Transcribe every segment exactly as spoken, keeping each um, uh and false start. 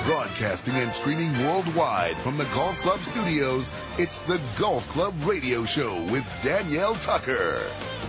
Broadcasting and streaming worldwide from the Golf Club studios, it's the Golf Club Radio Show with Danielle Tucker.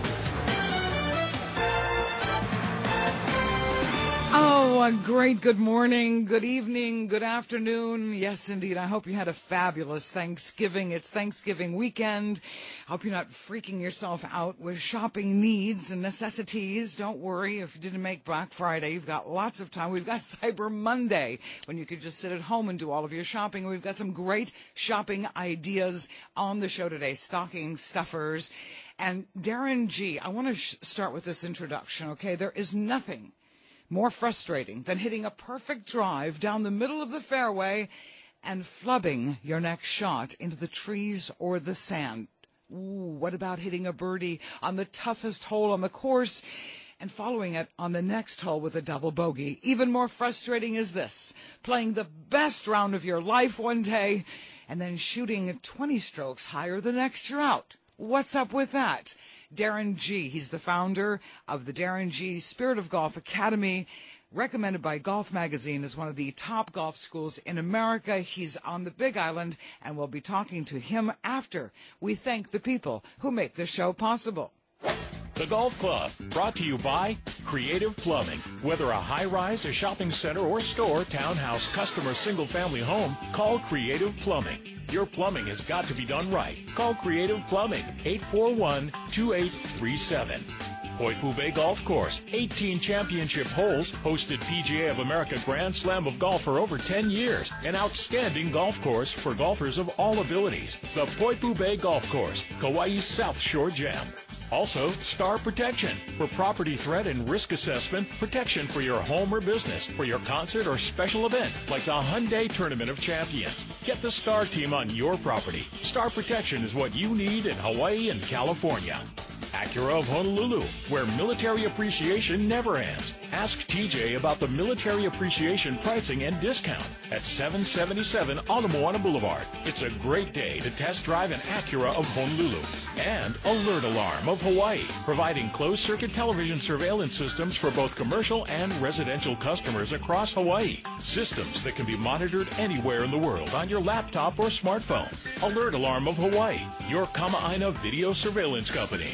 Oh, a great good morning, good evening, good afternoon. Yes, indeed. I hope you had a fabulous Thanksgiving. It's Thanksgiving weekend. I hope you're not freaking yourself out with shopping needs and necessities. Don't worry if you didn't make Black Friday. You've got lots of time. We've got Cyber Monday when you could just sit at home and do all of your shopping. We've got some great shopping ideas on the show today, stocking stuffers. And Darren G., I want to sh- start with this introduction, okay? There is nothing more frustrating than hitting a perfect drive down the middle of the fairway and flubbing your next shot into the trees or the sand. Ooh, what about hitting a birdie on the toughest hole on the course and following it on the next hole with a double bogey? Even more frustrating is this, playing the best round of your life one day and then shooting twenty strokes higher the next you're out. What's up with that? Darren G., he's the founder of the Darren G. Spirit of Golf Academy, recommended by Golf Magazine as one of the top golf schools in America. He's on the Big Island, and we'll be talking to him after we thank the people who make this show possible. The Golf Club, brought to you by Creative Plumbing. Whether a high-rise, a shopping center, or store, townhouse, custom, or single-family home, call Creative Plumbing. Your plumbing has got to be done right. Call Creative Plumbing, eight four one, two eight three seven. Poipu Bay Golf Course, eighteen championship holes, hosted P G A of America Grand Slam of Golf for over ten years. An outstanding golf course for golfers of all abilities. The Poipu Bay Golf Course, Kauai's South Shore Gem. Also, Star Protection for property threat and risk assessment, protection for your home or business, for your concert or special event, like the Hyundai Tournament of Champions. Get the Star Team on your property. Star Protection is what you need in Hawaii and California. Acura of Honolulu, where military appreciation never ends. Ask T J about the military appreciation pricing and discount at seven seventy-seven Ala Boulevard. It's a great day to test drive an Acura of Honolulu. And Alert Alarm of Hawaii, providing closed-circuit television surveillance systems for both commercial and residential customers across Hawaii. Systems that can be monitored anywhere in the world on your laptop or smartphone. Alert Alarm of Hawaii, your Kama'aina video surveillance company.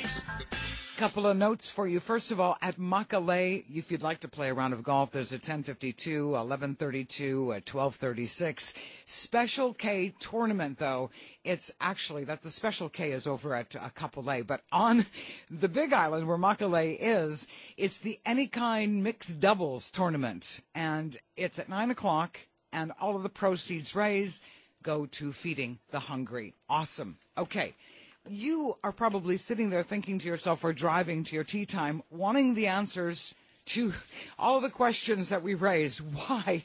Couple of notes for you. First of all, at Makalei, if you'd like to play a round of golf, there's a ten fifty-two, eleven thirty-two, a twelve thirty-six. Special K tournament, though. It's actually that the Special K is over at uh, Kapolei, but on the Big Island where Makalei is, it's the Any Kind Mixed Doubles tournament. And it's at nine o'clock, and all of the proceeds raised go to feeding the hungry. Awesome. Okay. You are probably sitting there thinking to yourself or driving to your tee time, wanting the answers to all of the questions that we raised. Why?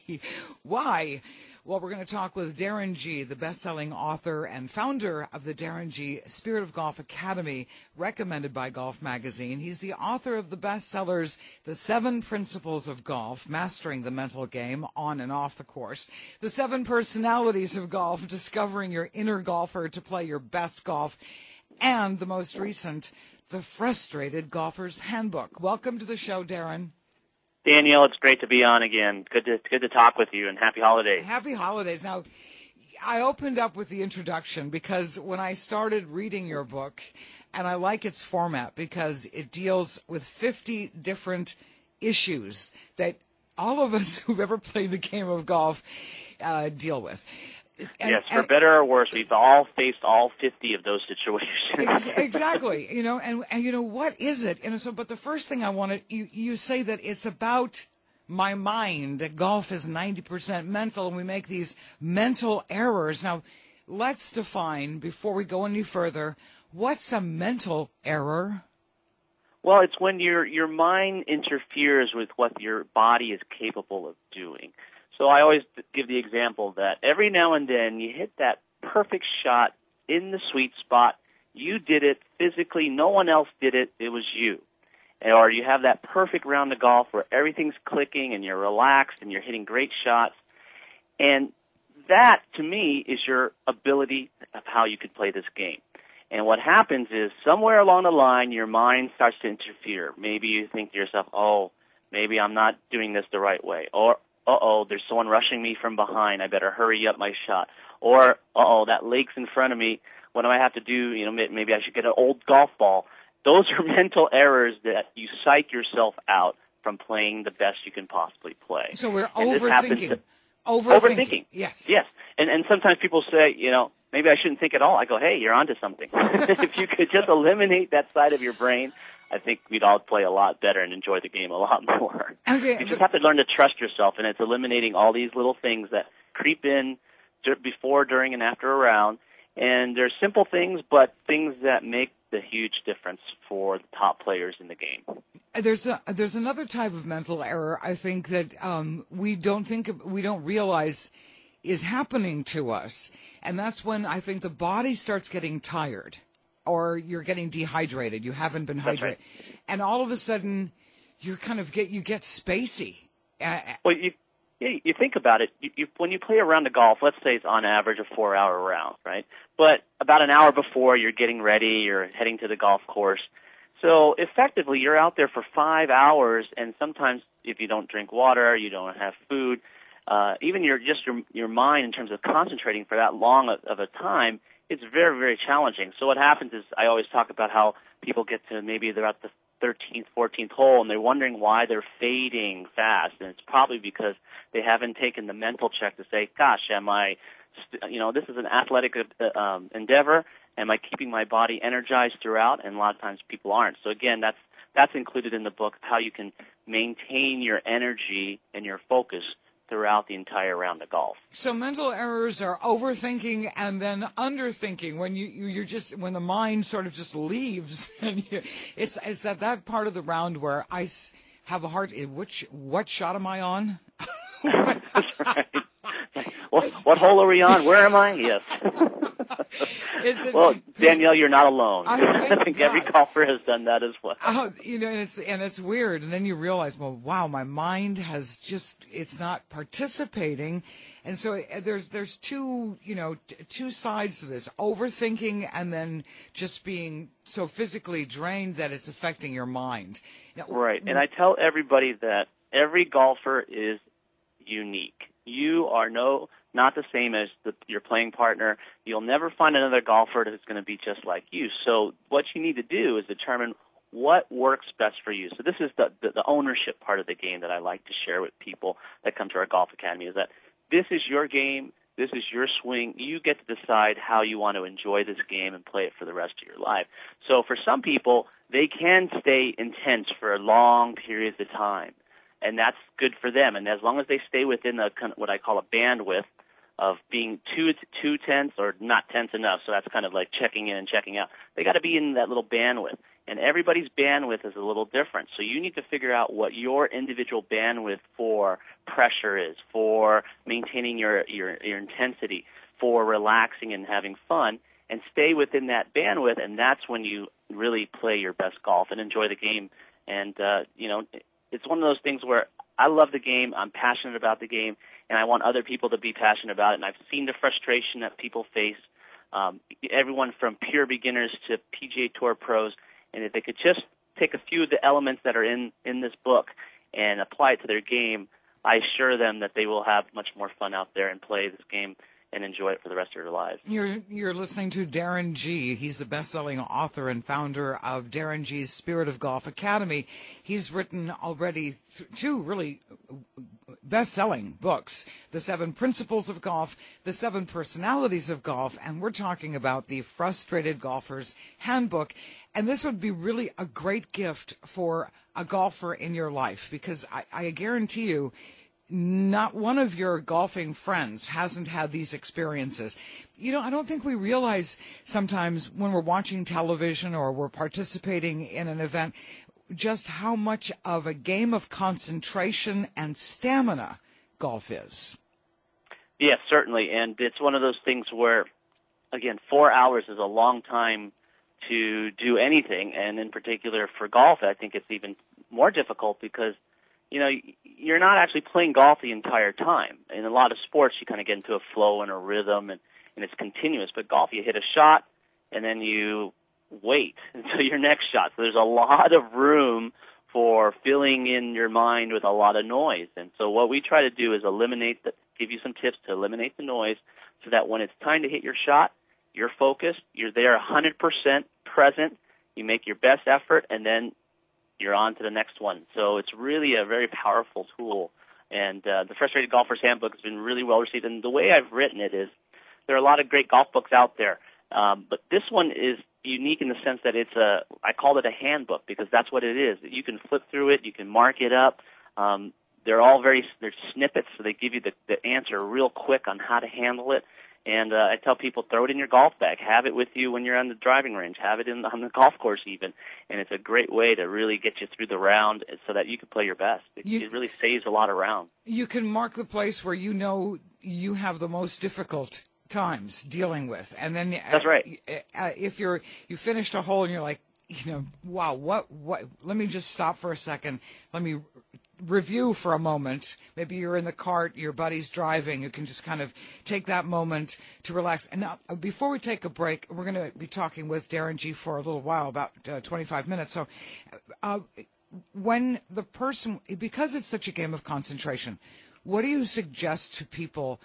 Why? Well, we're going to talk with Darren G., the best-selling author and founder of the Darren G. Spirit of Golf Academy, recommended by Golf Magazine. He's the author of the bestsellers, The Seven Principles of Golf, Mastering the Mental Game on and off the course, The Seven Personalities of Golf, Discovering Your Inner Golfer to Play Your Best Golf, and the most recent, The Frustrated Golfer's Handbook. Welcome to the show, Darren. Danielle, it's great to be on again. Good to good to talk with you, and happy holidays. Happy holidays. Now, I opened up with the introduction because when I started reading your book, and I like its format because it deals with fifty different issues that all of us who've ever played the game of golf uh, deal with. And, yes, for and, better or worse, we've all faced all fifty of those situations. Exactly. You know, and, and you know, what is it? And so, but the first thing I wanted, you, you say that it's about my mind, that golf is ninety percent mental, and we make these mental errors. Now, let's define, before we go any further, what's a mental error? Well, it's when your your mind interferes with what your body is capable of doing. So I always give the example that every now and then you hit that perfect shot in the sweet spot. You did it physically. No one else did it. It was you. Or you have that perfect round of golf where everything's clicking and you're relaxed and you're hitting great shots. And that, to me, is your ability of how you could play this game. And what happens is somewhere along the line your mind starts to interfere. Maybe you think to yourself, oh, maybe I'm not doing this the right way. Or uh-oh, there's someone rushing me from behind. I better hurry up my shot. Or, uh-oh, that lake's in front of me. What do I have to do? You know, maybe I should get an old golf ball. Those are mental errors that you psych yourself out from playing the best you can possibly play. So we're and overthinking. Overthinking. Overthinking. Yes. Yes. And and sometimes people say, you know, maybe I shouldn't think at all. I go, hey, you're onto something. If you could just eliminate that side of your brain, I think we'd all play a lot better and enjoy the game a lot more. Okay, you just have to learn to trust yourself, and it's eliminating all these little things that creep in before, during, and after a round. And they're simple things, but things that make the huge difference for the top players in the game. There's a, there's another type of mental error I think that um, we don't think of, we don't realize is happening to us, and that's when I think the body starts getting tired, or you're getting dehydrated. You haven't been hydrated, right. And all of a sudden you kind of get you get spacey. Uh, well, you Yeah, you think about it, you, you, when you play a round of golf, let's say it's on average a four-hour round, right? But about an hour before, you're getting ready, you're heading to the golf course. So effectively, you're out there for five hours, and sometimes if you don't drink water, you don't have food, uh, even your just your your mind in terms of concentrating for that long of, of a time, it's very, very challenging. So what happens is I always talk about how people get to maybe they're at the thirteenth, fourteenth hole, and they're wondering why they're fading fast, and it's probably because they haven't taken the mental check to say, gosh, am I, st- you know, this is an athletic uh, um, endeavor, am I keeping my body energized throughout? And a lot of times people aren't. So again, that's that's included in the book, how you can maintain your energy and your focus throughout the entire round of golf. So mental errors are overthinking and then underthinking, when you, you you're just when the mind sort of just leaves, and you, it's it's at that part of the round where I have a hard. Which what shot am I on? That's right. What, what hole are we on? Where am I? Yes. It's, well, Danielle, you're not alone. I think, I think every golfer has done that as well. Oh, you know, and it's and it's weird, and then you realize, well, wow, my mind has just—it's not participating, and so there's there's two, you know, t- two sides to this: overthinking, and then just being so physically drained that it's affecting your mind. Now, right, and I tell everybody that every golfer is unique. You are no. Not the same as the, your playing partner. You'll never find another golfer that's going to be just like you. So what you need to do is determine what works best for you. So this is the, the, the ownership part of the game that I like to share with people that come to our golf academy, is that this is your game, this is your swing. You get to decide how you want to enjoy this game and play it for the rest of your life. So for some people, they can stay intense for long periods of time, and that's good for them. And as long as they stay within the what I call a bandwidth of being too too tense or not tense enough, so that's kind of like checking in and checking out. They got to be in that little bandwidth, and everybody's bandwidth is a little different. So you need to figure out what your individual bandwidth for pressure is, for maintaining your your, your intensity, for relaxing and having fun, and stay within that bandwidth. And that's when you really play your best golf and enjoy the game. And uh, you know, it's one of those things where I love the game, I'm passionate about the game, and I want other people to be passionate about it. And I've seen the frustration that people face, um, everyone from pure beginners to P G A Tour pros. And if they could just take a few of the elements that are in, in this book and apply it to their game, I assure them that they will have much more fun out there and play this game and enjoy it for the rest of their lives. You're you're listening to Darren Gee. He's the best-selling author and founder of Darren Gee's Spirit of Golf Academy. He's written already th- two really best-selling books, The Seven Principles of Golf, The Seven Personalities of Golf, and we're talking about the Frustrated Golfer's Handbook. And this would be really a great gift for a golfer in your life, because I, I guarantee you, not one of your golfing friends hasn't had these experiences. You know, I don't think we realize sometimes when we're watching television or we're participating in an event just how much of a game of concentration and stamina golf is. Yes, certainly. And it's one of those things where, again, four hours is a long time to do anything. And in particular for golf, I think it's even more difficult because, you know, you're not actually playing golf the entire time. In a lot of sports, you kind of get into a flow and a rhythm, and, and it's continuous. But golf, you hit a shot, and then you wait until your next shot. So there's a lot of room for filling in your mind with a lot of noise. And so what we try to do is eliminate the, give you some tips to eliminate the noise so that when it's time to hit your shot, you're focused, you're there one hundred percent present, you make your best effort, and then you're on to the next one. So it's really a very powerful tool. And uh, the Frustrated Golfer's Handbook has been really well received. And the way I've written it is there are a lot of great golf books out there, um, but this one is unique in the sense that it's a, I called it a handbook because that's what it is. You can flip through it, you can mark it up. Um, they're all very, they're snippets, so they give you the, the answer real quick on how to handle it. And uh, I tell people, throw it in your golf bag. Have it with you when you're on the driving range. Have it in on the golf course even. And it's a great way to really get you through the round so that you can play your best. It, you, it really saves a lot of rounds. You can mark the place where you know you have the most difficult times dealing with. And then that's right. Uh, if you're you finished a hole and you're like, you know, wow, what, what, let me just stop for a second. Let me review for a moment. Maybe you're in the cart, your buddy's driving. You can just kind of take that moment to relax. And now, before we take a break, we're going to be talking with Darren Gee for a little while, about uh, twenty-five minutes. So uh, when the person, because it's such a game of concentration, what do you suggest to people?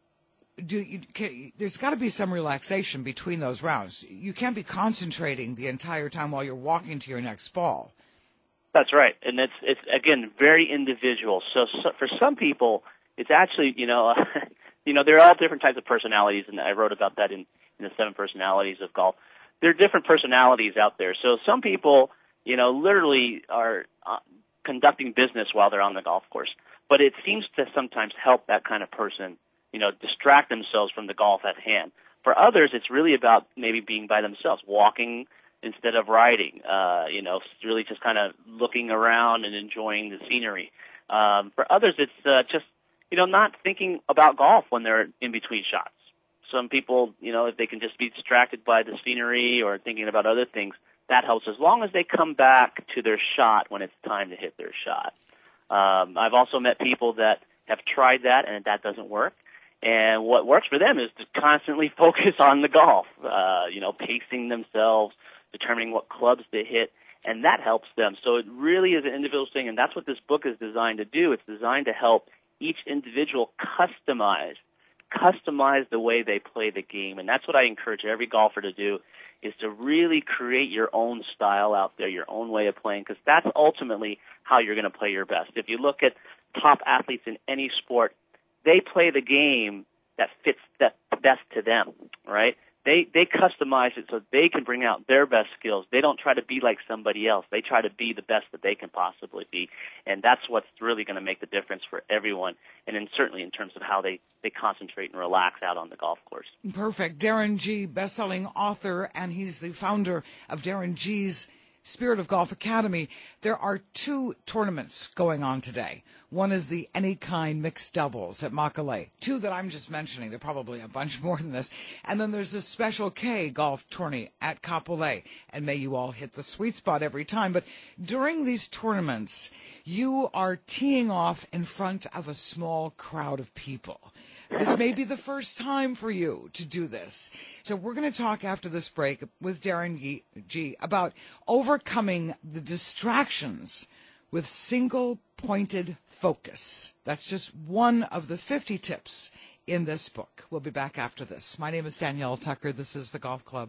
Do you, can, there's got to be some relaxation between those rounds. You can't be concentrating the entire time while you're walking to your next ball. That's right, and it's it's again very individual. So, so for some people, it's actually you know, uh, you know, there are all different types of personalities, and I wrote about that in, in the seven personalities of golf. There are different personalities out there. So some people, you know, literally are uh, conducting business while they're on the golf course, but it seems to sometimes help that kind of person, you know, distract themselves from the golf at hand. For others, it's really about maybe being by themselves, walking instead of riding, uh, you know, really just kind of looking around and enjoying the scenery. Um, for others, it's uh, just, you know, not thinking about golf when they're in between shots. Some people, you know, if they can just be distracted by the scenery or thinking about other things, that helps as long as they come back to their shot when it's time to hit their shot. Um, I've also met people that have tried that and that doesn't work. And what works for them is to constantly focus on the golf, uh, you know, pacing themselves, determining what clubs to hit, and that helps them. So it really is an individual thing, and that's what this book is designed to do. It's designed to help each individual customize, customize the way they play the game, and that's what I encourage every golfer to do, is to really create your own style out there, your own way of playing, because that's ultimately how you're going to play your best. If you look at top athletes in any sport, they play the game that fits that best to them, right? They they customize it so they can bring out their best skills. They don't try to be like somebody else. They try to be the best that they can possibly be, and that's what's really going to make the difference for everyone, and then certainly in terms of how they, they concentrate and relax out on the golf course. Perfect. Darren Gee, best-selling author, and he's the founder of Darren Gee's Spirit of Golf Academy. There are two tournaments going on today. One is the Any Kind Mixed Doubles at Makalei. Two that I'm just mentioning. There are probably a bunch more than this. And then there's a Special K golf tourney at Kapolei. And may you all hit the sweet spot every time. But during these tournaments, you are teeing off in front of a small crowd of people. This may be the first time for you to do this. So we're going to talk after this break with Darren Gee about overcoming the distractions with single-pointed focus. That's just one of the fifty tips in this book. We'll be back after this. My name is Danielle Tucker. This is The Golf Club.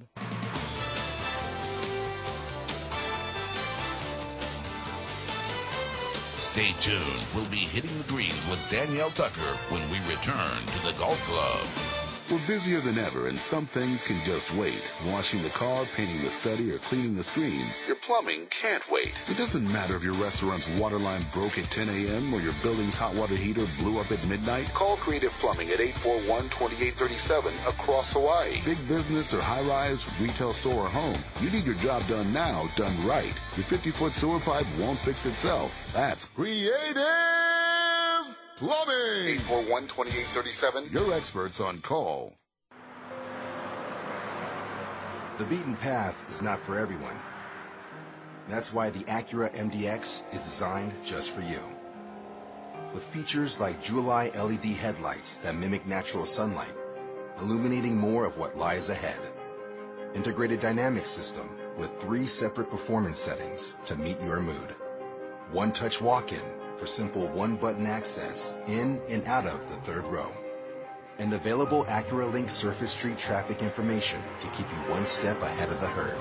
Stay tuned. We'll be hitting the greens with Danielle Tucker when we return to The Golf Club. We're busier than ever, and some things can just wait. Washing the car, painting the study, or cleaning the screens. Your plumbing can't wait. It doesn't matter if your restaurant's water line broke at ten a.m. or your building's hot water heater blew up at midnight. Call Creative Plumbing at eight four one, two eight three seven across Hawaii. Big business or high-rise, retail store or home. You need your job done now, done right. Your fifty-foot sewer pipe won't fix itself. That's Creative Plumbing. eight four one, two eight three seven. Your experts on call. The beaten path is not for everyone. That's why the Acura M D X is designed just for you. With features like Jewel-Eye L E D headlights that mimic natural sunlight, illuminating more of what lies ahead. Integrated dynamic system with three separate performance settings to meet your mood. One-touch walk-in for simple one-button access in and out of the third row. And available Acura Link Surface Street traffic information to keep you one step ahead of the herd.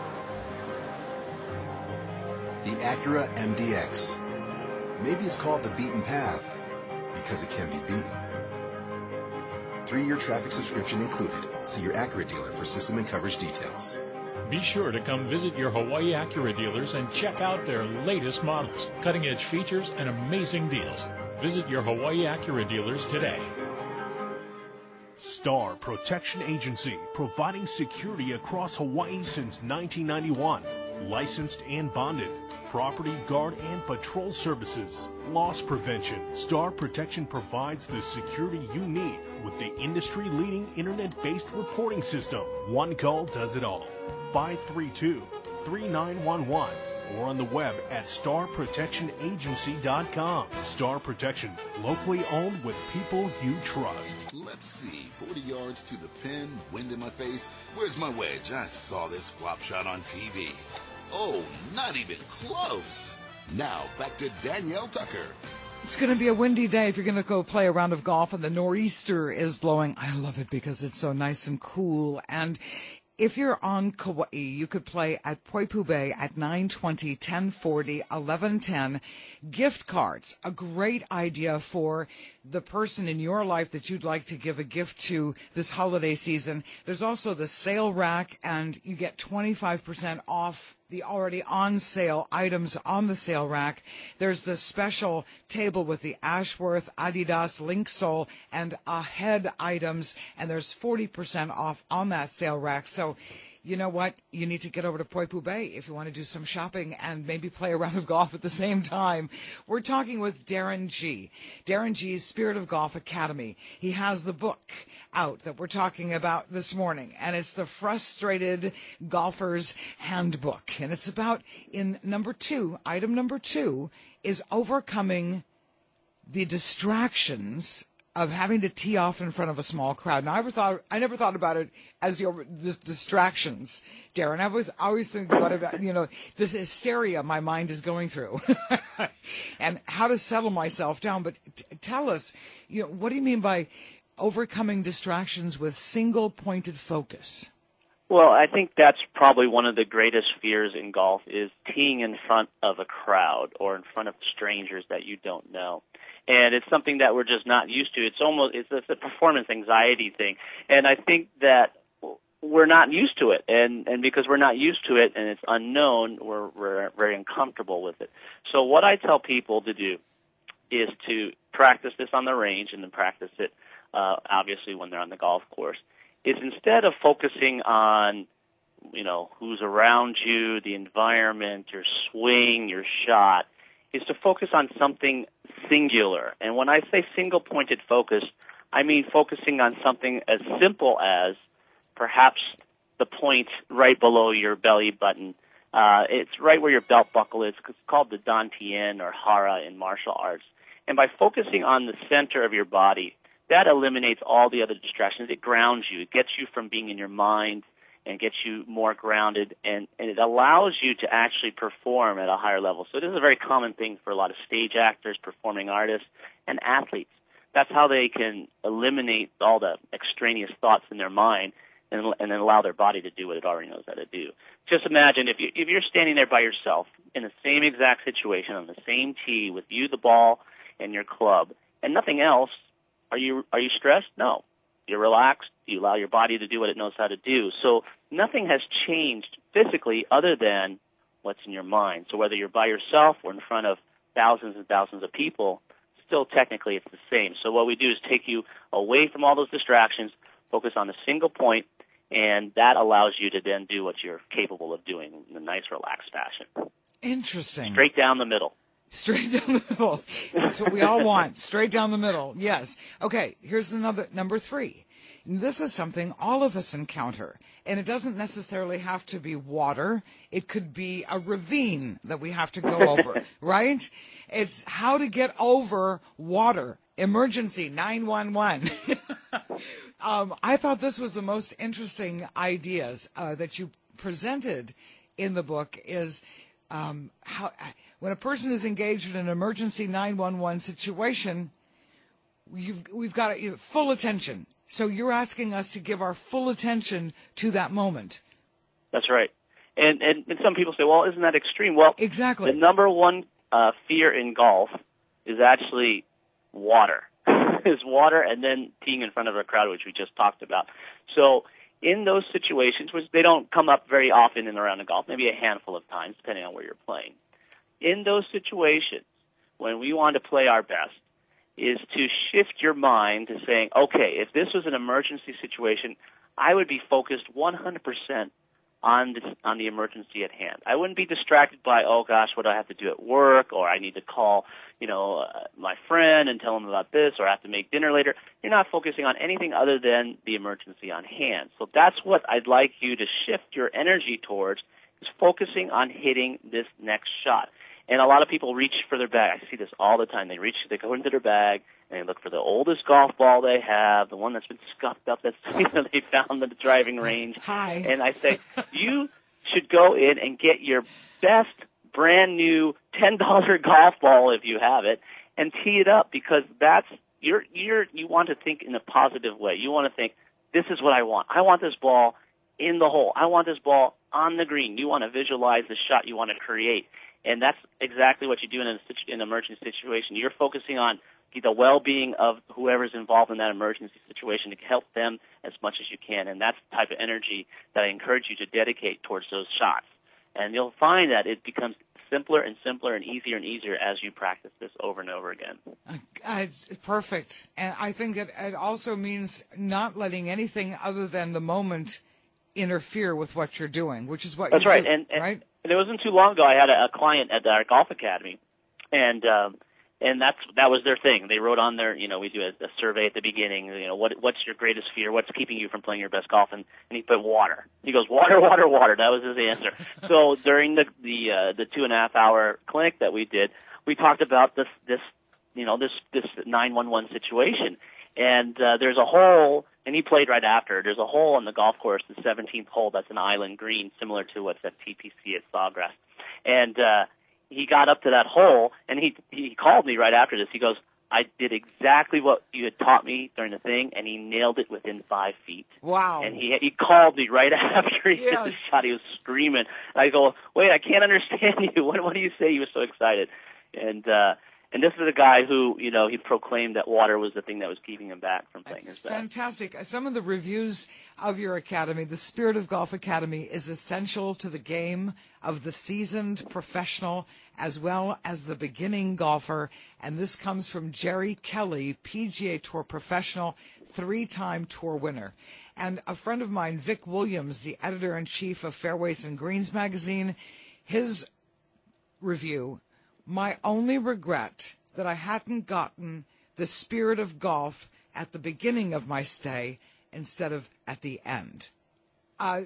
The Acura M D X. Maybe it's called the beaten path because it can be beaten. Three-year traffic subscription included. See your Acura dealer for system and coverage details. Be sure to come visit your Hawaii Acura dealers and check out their latest models, cutting-edge features, and amazing deals. Visit your Hawaii Acura dealers today. Star Protection Agency, providing security across Hawaii since nineteen ninety-one. Licensed and bonded. Property guard and patrol services. Loss prevention. Star Protection provides the security you need with the industry-leading internet-based reporting system. One call does it all. five three two, three nine one one or on the web at star protection agency dot com. Star Protection, locally owned with people you trust. Let's see, forty yards to the pin, wind in my face. Where's my wedge? I saw this flop shot on T V. Oh, not even close. Now, back to Danielle Tucker. It's going to be a windy day if you're going to go play a round of golf, and the nor'easter is blowing. I love it because it's so nice and cool. And if you're on Kauai, you could play at Poipu Bay at nine twenty, ten forty, eleven ten. Gift cards, a great idea for the person in your life that you'd like to give a gift to this holiday season. There's also the sale rack, and you get twenty-five percent off the already on sale items on the sale rack. There's the special table with the Ashworth, Adidas, Linksole, and Ahead items, and there's forty percent off on that sale rack. So you know what? You need to get over to Poipu Bay if you want to do some shopping and maybe play a round of golf at the same time. We're talking with Darren G. Darren G's Spirit of Golf Academy. He has the book out that we're talking about this morning, and it's the Frustrated Golfer's Handbook. And it's about, in number two, item number two, is overcoming the distractions of having to tee off in front of a small crowd. Now, I never thought I never thought about it as the, the distractions, Darren. I was always thinking about it, you know, this hysteria my mind is going through, and how to settle myself down. But t- tell us, you know, what do you mean by overcoming distractions with single-pointed focus? Well, I think that's probably one of the greatest fears in golf is teeing in front of a crowd or in front of strangers that you don't know. And it's something that we're just not used to. It's almost it's, it's a performance anxiety thing. And I think that we're not used to it. And, and because we're not used to it and it's unknown, we're, we're very uncomfortable with it. So what I tell people to do is to practice this on the range and then practice it, uh, obviously, when they're on the golf course, is instead of focusing on, you know, who's around you, the environment, your swing, your shot, is to focus on something singular. And when I say single-pointed focus, I mean focusing on something as simple as perhaps the point right below your belly button. Uh, it's right where your belt buckle is. It's called the Dantian or Hara in martial arts. And by focusing on the center of your body, that eliminates all the other distractions. It grounds you. It gets you from being in your mind and gets you more grounded, and, and it allows you to actually perform at a higher level. So it is a very common thing for a lot of stage actors, performing artists, and athletes. That's how they can eliminate all the extraneous thoughts in their mind and, and then allow their body to do what it already knows how to do. Just imagine if, you, if you're standing there by yourself in the same exact situation on the same tee with you, the ball, and your club, and nothing else, are you are you stressed? No. You're relaxed. You allow your body to do what it knows how to do. So nothing has changed physically other than what's in your mind. So whether you're by yourself or in front of thousands and thousands of people, still technically it's the same. So what we do is take you away from all those distractions, focus on a single point, and that allows you to then do what you're capable of doing in a nice, relaxed fashion. Interesting. Straight down the middle. Straight down the middle. That's what we all want. Straight down the middle. Yes. Okay, here's another, number three. This is something all of us encounter, and it doesn't necessarily have to be water. It could be a ravine that we have to go over, right? It's how to get over water. Emergency nine one one. um, I thought this was the most interesting ideas uh, that you presented in the book is um, how when a person is engaged in an emergency nine one one situation, you've, we've got you know, full attention. So you're asking us to give our full attention to that moment. That's right. And, and, and some people say, well, isn't that extreme? Well, exactly. The number one uh, fear in golf is actually water. is water and then teeing in front of a crowd, which we just talked about. So in those situations, which they don't come up very often in around the golf, maybe a handful of times, depending on where you're playing, in those situations, when we want to play our best, is to shift your mind to saying, okay, if this was an emergency situation, I would be focused one hundred percent on this, on the emergency at hand. I wouldn't be distracted by, oh gosh, what do I have to do at work, or I need to call, you know, uh, my friend and tell him about this, or I have to make dinner later. You're not focusing on anything other than the emergency on hand. So that's what I'd like you to shift your energy towards, is focusing on hitting this next shot. And a lot of people reach for their bag. I see this all the time. They reach, they go into their bag, and they look for the oldest golf ball they have, the one that's been scuffed up, that's you know, they found at the driving range. Hi. And I say, you should go in and get your best brand new ten dollar golf ball if you have it, and tee it up, because that's you're you're you want to think in a positive way. You want to think, this is what I want. I want this ball in the hole. I want this ball on the green. You want to visualize the shot you want to create. And that's exactly what you do in, a, in an emergency situation. You're focusing on the well-being of whoever's involved in that emergency situation to help them as much as you can. And that's the type of energy that I encourage you to dedicate towards those shots. And you'll find that it becomes simpler and simpler and easier and easier as you practice this over and over again. Uh, it's perfect. And I think it, it also means not letting anything other than the moment interfere with what you're doing, which is what that's you're right. doing, And, and, right? And it wasn't too long ago I had a, a client at our golf academy, and um, and that's that was their thing. They wrote on their, you know, we do a, a survey at the beginning. You know, what what's your greatest fear? What's keeping you from playing your best golf? And, and he put water. He goes, water, water, water. That was his answer. So during the the uh, the two and a half hour clinic that we did, we talked about this this you know this this nine one one situation. And uh, there's a hole, and he played right after. There's a hole on the golf course, the seventeenth hole. That's an island green, similar to what's at T P C at Sawgrass. And uh, he got up to that hole, and he he called me right after this. He goes, I did exactly what you had taught me during the thing, and he nailed it within five feet. Wow. And he he called me right after he yes. hit the shot. He was screaming. I go, wait, I can't understand you. What, what do you say? He was so excited. And uh, and this is a guy who, you know, he proclaimed that water was the thing that was keeping him back from playing That's his best. Fantastic. Some of the reviews of your academy, the Spirit of Golf Academy, is essential to the game of the seasoned professional as well as the beginning golfer. And this comes from Jerry Kelly, P G A Tour professional, three-time tour winner. And a friend of mine, Vic Williams, the editor-in-chief of Fairways and Greens magazine, his review, my only regret that I hadn't gotten the Spirit of Golf at the beginning of my stay instead of at the end. Uh,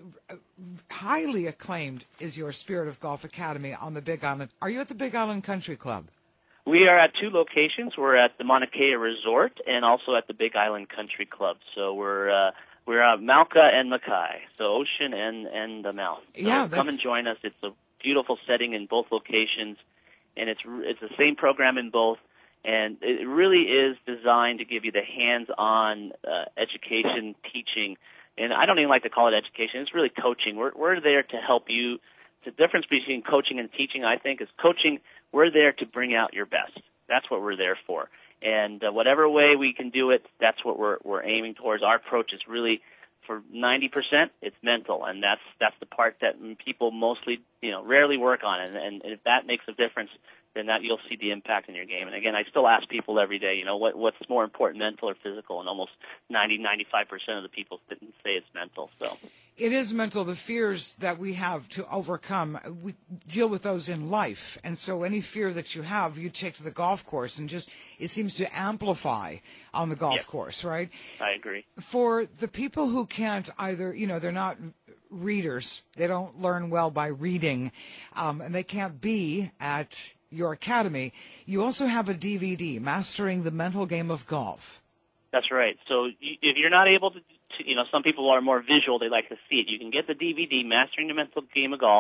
highly acclaimed is your Spirit of Golf Academy on the Big Island. Are you at the Big Island Country Club? We are at two locations. We're at the Mauna Kea Resort and also at the Big Island Country Club. So we're uh, we're at Mauka and Mackay, so ocean and, and the mouth. So yeah, come and join us. It's a beautiful setting in both locations. And it's it's the same program in both, and it really is designed to give you the hands-on uh, education, teaching, and I don't even like to call it education. It's really coaching. We're we're there to help you. The difference between coaching and teaching, I think, is coaching. We're there to bring out your best. That's what we're there for, and uh, whatever way we can do it, that's what we're we're aiming towards. Our approach is really, for ninety percent, it's mental, and that's that's the part that people mostly, you know, rarely work on, and, and if that makes a difference, then that you'll see the impact in your game. And again, I still ask people every day, you know, what what's more important, mental or physical? And almost ninety, ninety-five percent of the people didn't say it's mental. So it is mental. The fears that we have to overcome, we deal with those in life. And so any fear that you have, you take to the golf course, and just it seems to amplify on the golf yep. course, right? I agree. For the people who can't either, you know, they're not readers, they don't learn well by reading, um, and they can't be at your academy, you also have a D V D, Mastering the Mental Game of Golf. That's right. So you, if you're not able to, to, you know, some people are more visual, they like to see it. You can get the D V D, Mastering the Mental Game of Golf,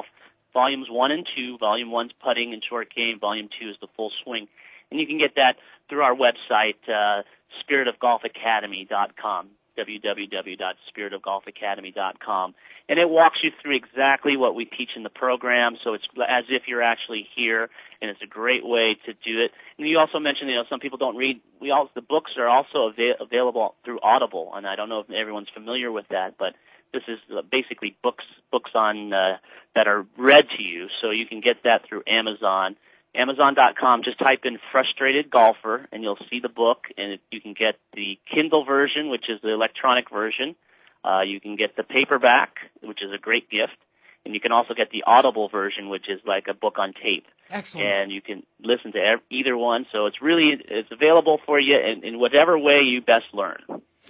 volumes one and two. Volume one's putting and short game. Volume two is the full swing. And you can get that through our website, uh, spirit of golf academy dot com, w w w dot spirit of golf academy dot com. And it walks you through exactly what we teach in the program, so it's as if you're actually here, and it's a great way to do it. And you also mentioned, you know, some people don't read. We all the books are also av- available through Audible, and I don't know if everyone's familiar with that, but this is basically books books on uh, that are read to you, so you can get that through Amazon. Amazon dot com, just type in Frustrated Golfer, and you'll see the book, and you can get the Kindle version, which is the electronic version. Uh, you can get the paperback, which is a great gift, and you can also get the Audible version, which is like a book on tape. Excellent. And you can listen to ev- either one, so it's really it's available for you in, in whatever way you best learn.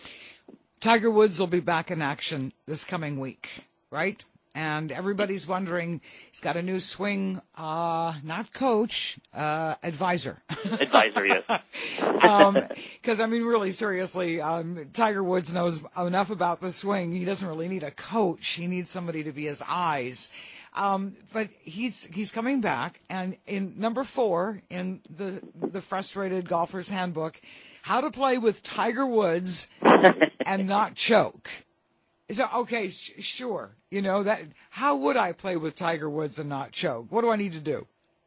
Tiger Woods will be back in action this coming week, right? And everybody's wondering, he's got a new swing, uh, not coach, uh, advisor. Advisor, yes. Because, um, I mean, really, seriously, um, Tiger Woods knows enough about the swing. He doesn't really need a coach. He needs somebody to be his eyes. Um, but he's he's coming back, and in number four in the the Frustrated Golfer's Handbook, how to play with Tiger Woods and not choke. So, okay, sh- sure. You know, that. How would I play with Tiger Woods and not choke? What do I need to do?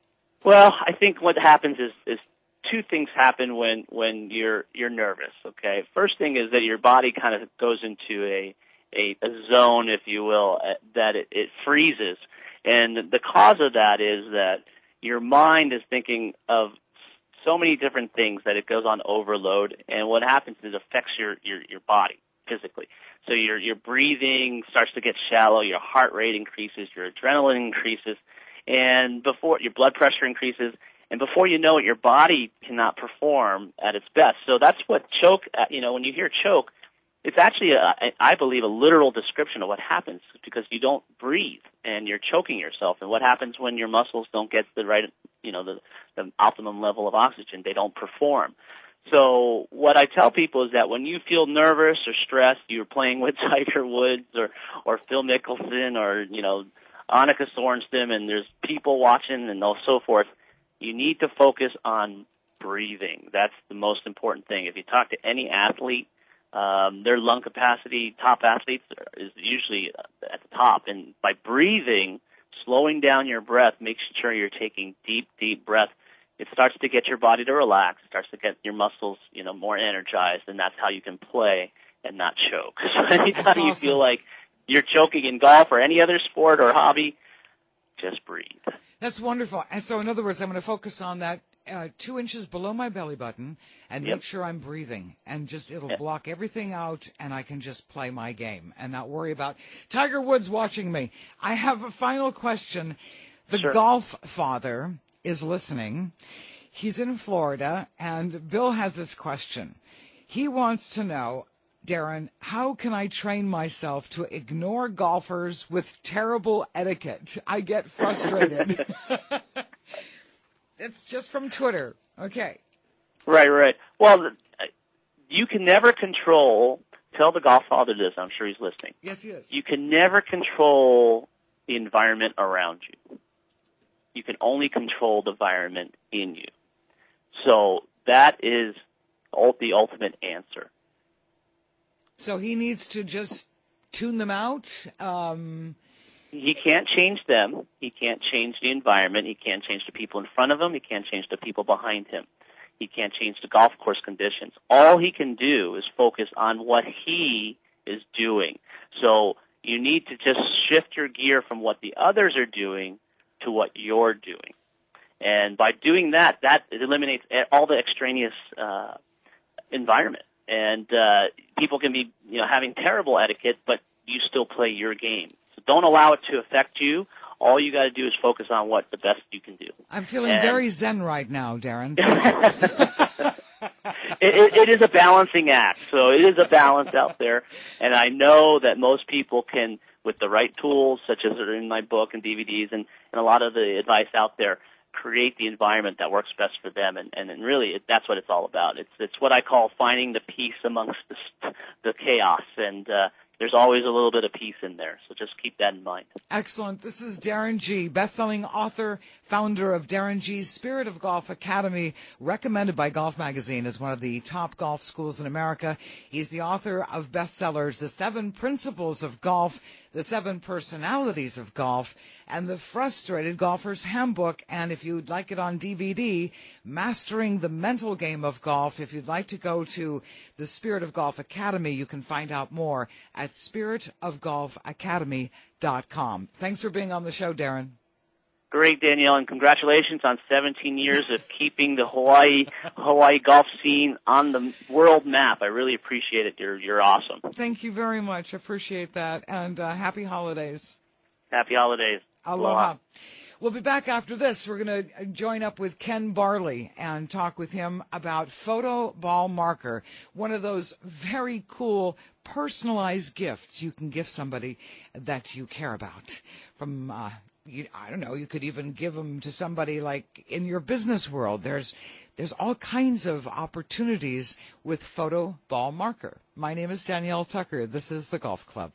Well, I think what happens is, is two things happen when, when you're you're nervous, okay? First thing is that your body kind of goes into a, a, a zone, if you will, uh, that it, it freezes. And the cause of that is that your mind is thinking of so many different things that it goes on overload, and what happens is it affects your, your, your body physically. So your your breathing starts to get shallow, your heart rate increases, your adrenaline increases, and before your blood pressure increases, and before you know it, your body cannot perform at its best. So that's what choke. You know, when you hear choke, it's actually, a, I believe, a literal description of what happens because you don't breathe and you're choking yourself. And what happens when your muscles don't get the right, you know, the, the optimum level of oxygen? They don't perform. So what I tell people is that when you feel nervous or stressed, you're playing with Tiger Woods or, or Phil Mickelson or, you know, Annika Sorenstam, and there's people watching and so forth, you need to focus on breathing. That's the most important thing. If you talk to any athlete, um, their lung capacity, top athletes, is usually at the top. And by breathing, slowing down your breath, make sure you're taking deep, deep breaths. It starts to get your body to relax. It starts to get your muscles, you know, more energized, and that's how you can play and not choke. So anytime That's you awesome. feel like you're choking in golf or any other sport or hobby, just breathe. That's wonderful. And so, in other words, I'm going to focus on that uh, two inches below my belly button and Yep. make sure I'm breathing, and just it'll Yep. block everything out, and I can just play my game and not worry about Tiger Woods watching me. I have a final question. The Sure. golf father is listening. He's in Florida, and Bill has this question. He wants to know, Darren, how can I train myself to ignore golfers with terrible etiquette? I get frustrated. It's just from Twitter. Okay. Right, right. Well, you can never control, tell the golf father this, I'm sure he's listening. Yes, he is. You can never control the environment around you. You can only control the environment in you. So that is the ultimate answer. So he needs to just tune them out? Um, he can't change them. He can't change the environment. He can't change the people in front of him. He can't change the people behind him. He can't change the golf course conditions. All he can do is focus on what he is doing. So you need to just shift your gear from what the others are doing to what you're doing. And by doing that, that eliminates all the extraneous uh, environment. And uh, people can be, you know, having terrible etiquette, but you still play your game. So don't allow it to affect you. All you got to do is focus on what the best you can do. I'm feeling and very zen right now, Darren. it, it, it is a balancing act. So it is a balance out there. And I know that most people can, with the right tools, such as are in my book and D V Ds and, and a lot of the advice out there, create the environment that works best for them, and, and, and really it, that's what it's all about. It's it's what I call finding the peace amongst the, the chaos, and uh, there's always a little bit of peace in there. So just keep that in mind. Excellent. This is Darren G., best-selling author, founder of Darren G's Spirit of Golf Academy, recommended by Golf Magazine as one of the top golf schools in America. He's the author of bestsellers, The Seven Principles of Golf, The Seven Personalities of Golf, and The Frustrated Golfer's Handbook. And if you'd like it on D V D, Mastering the Mental Game of Golf. If you'd like to go to the Spirit of Golf Academy, you can find out more at spirit of golf academy dot com. Thanks for being on the show, Darren. Great, Danielle, and congratulations on seventeen years of keeping the Hawaii Hawaii golf scene on the world map. I really appreciate it. You're you're awesome. Thank you very much. Appreciate that, and uh, happy holidays. Happy holidays. Aloha. Aloha. We'll be back after this. We're going to join up with Ken Barley and talk with him about Photo Ball Marker, one of those very cool personalized gifts you can give somebody that you care about. From, uh, you, I don't know, you could even give them to somebody like in your business world. There's, there's all kinds of opportunities with Photo Ball Marker. My name is Danielle Tucker. This is The Golf Club.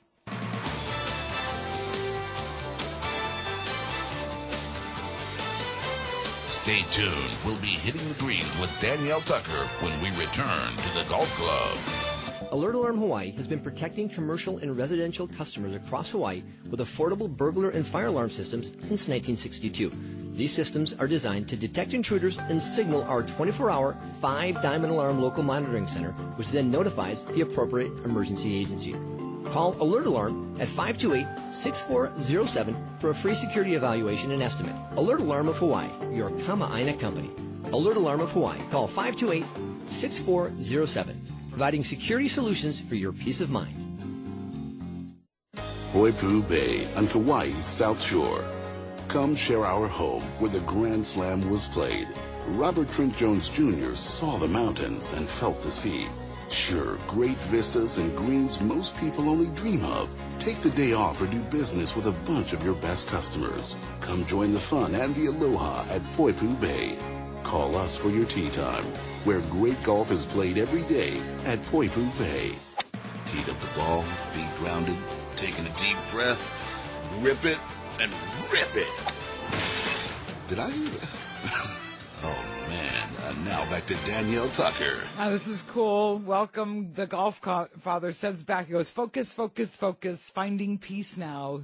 Stay tuned. We'll be hitting the greens with Danielle Tucker when we return to the Golf Club. Alert Alarm Hawaii has been protecting commercial and residential customers across Hawaii with affordable burglar and fire alarm systems since nineteen sixty-two. These systems are designed to detect intruders and signal our twenty-four hour, five diamond alarm local monitoring center, which then notifies the appropriate emergency agency. Call Alert Alarm at five two eight, six four zero seven for a free security evaluation and estimate. Alert Alarm of Hawaii, your Kama'aina company. Alert Alarm of Hawaii. Call five two eight, six four zero seven, providing security solutions for your peace of mind. Poipu Bay on Kauai's South Shore. Come share our home where the Grand Slam was played. Robert Trent Jones Junior saw the mountains and felt the sea. Sure, great vistas and greens most people only dream of. Take the day off or do business with a bunch of your best customers. Come join the fun and the aloha at Poipu Bay. Call us for your tee time, where great golf is played every day at Poipu Bay. Teed up the ball, feet grounded, taking a deep breath, grip it, and rip it. Did I do that? Oh, man. Uh, now back to Danielle Tucker. Oh, this is cool. Welcome. The golf co- father says back, he goes, focus, focus, focus, finding peace now.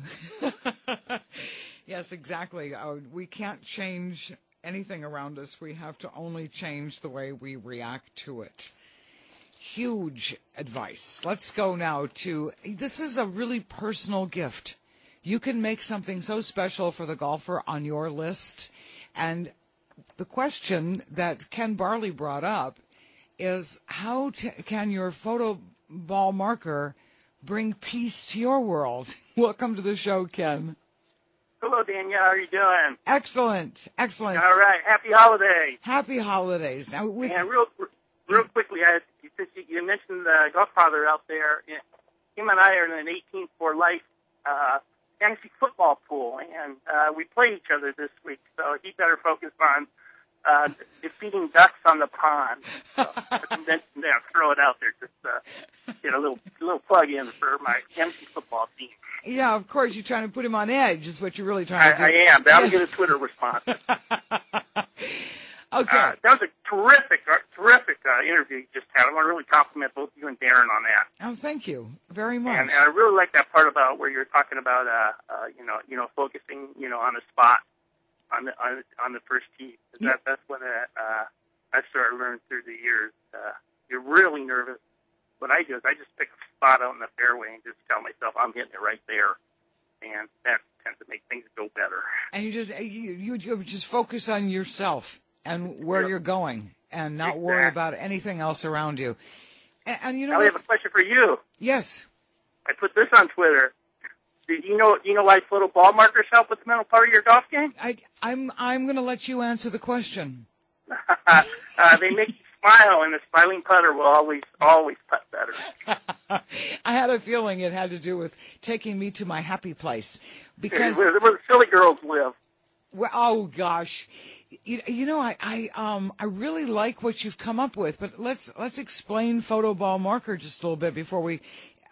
Yes, exactly. Uh, we can't change anything around us. We have to only change the way we react to it. Huge advice. Let's go now to, this is a really personal gift. You can make something so special for the golfer on your list. And the question that Ken Barley brought up is, how t- can your photo ball marker bring peace to your world? Welcome to the show, Ken. Hello, Danielle. How are you doing? Excellent. Excellent. All right. Happy holidays. Happy holidays. Now, with and real, real quickly, I, since you mentioned the golf father out there, him and I are in an eighteen for life uh, fantasy football pool, and uh, we play each other this week, so he better focus on uh, defeating ducks on the pond. So, then, yeah, throw it out there, just uh, get a little little plug in for my fantasy football team. Yeah, of course, you're trying to put him on edge, is what you're really trying to do. I, I am. That'll get a Twitter response. Okay. Uh, that was a terrific, uh, terrific uh, interview you just had. I want to really compliment both you and Darren on that. Oh, thank you very much. And, and I really like that part about where you're talking about, uh, uh, you know, you know, focusing, you know, on the spot, on the on, on the first tee. Yeah. That, that's when uh, uh, I started learning through the years. Uh, you're really nervous. What I do is I just pick a spot out in the fairway and just tell myself I'm hitting it right there, and that tends to make things go better. And you just you, you, you just focus on yourself and where Yep. you're going, and not Exactly. worry about anything else around you. And, and you know Now we have what? a question for you. Yes. I put this on Twitter. Do you know? Do you know why photo ball markers help with the mental part of your golf game? I, I'm I'm going to let you answer the question. uh, they make you smile, and the smiling putter will always, always putt better. I had a feeling it had to do with taking me to my happy place, because where, where the silly girls live. well, oh gosh, you, you know I, I um I really like what you've come up with, but let's let's explain photo ball marker just a little bit before we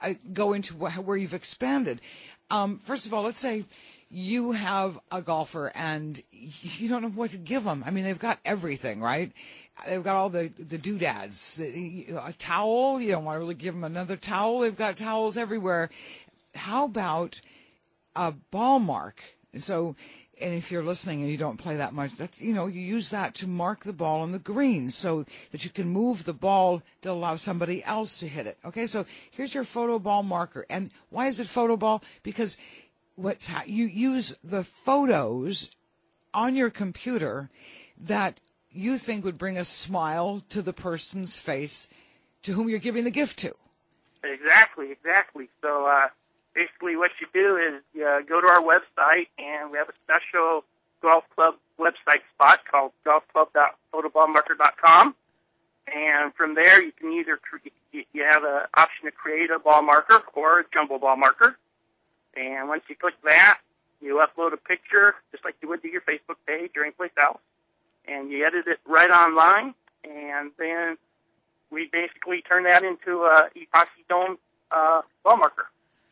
uh, go into wh- where you've expanded. Um, first of all, let's say you have a golfer and you don't know what to give them. I mean, they've got everything, right? They've got all the, the doodads. A towel, you don't want to really give them another towel. They've got towels everywhere. How about a ball mark? So, and if you're listening and you don't play that much, that's, you know, you use that to mark the ball on the green so that you can move the ball to allow somebody else to hit it. Okay, so here's your photo ball marker. And why is it photo ball? Because what's ha- you use the photos on your computer that you think would bring a smile to the person's face to whom you're giving the gift to. Exactly, exactly. So uh, basically what you do is you uh, go to our website, and we have a special golf club website spot called golf club dot photo ball marker dot com. And from there, you can either cre- you have an option to create a ball marker or a jumbo ball marker. And once you click that, you upload a picture, just like you would to your Facebook page or anyplace else, and you edit it right online, and then we basically turn that into a epoxy dome uh, ball marker.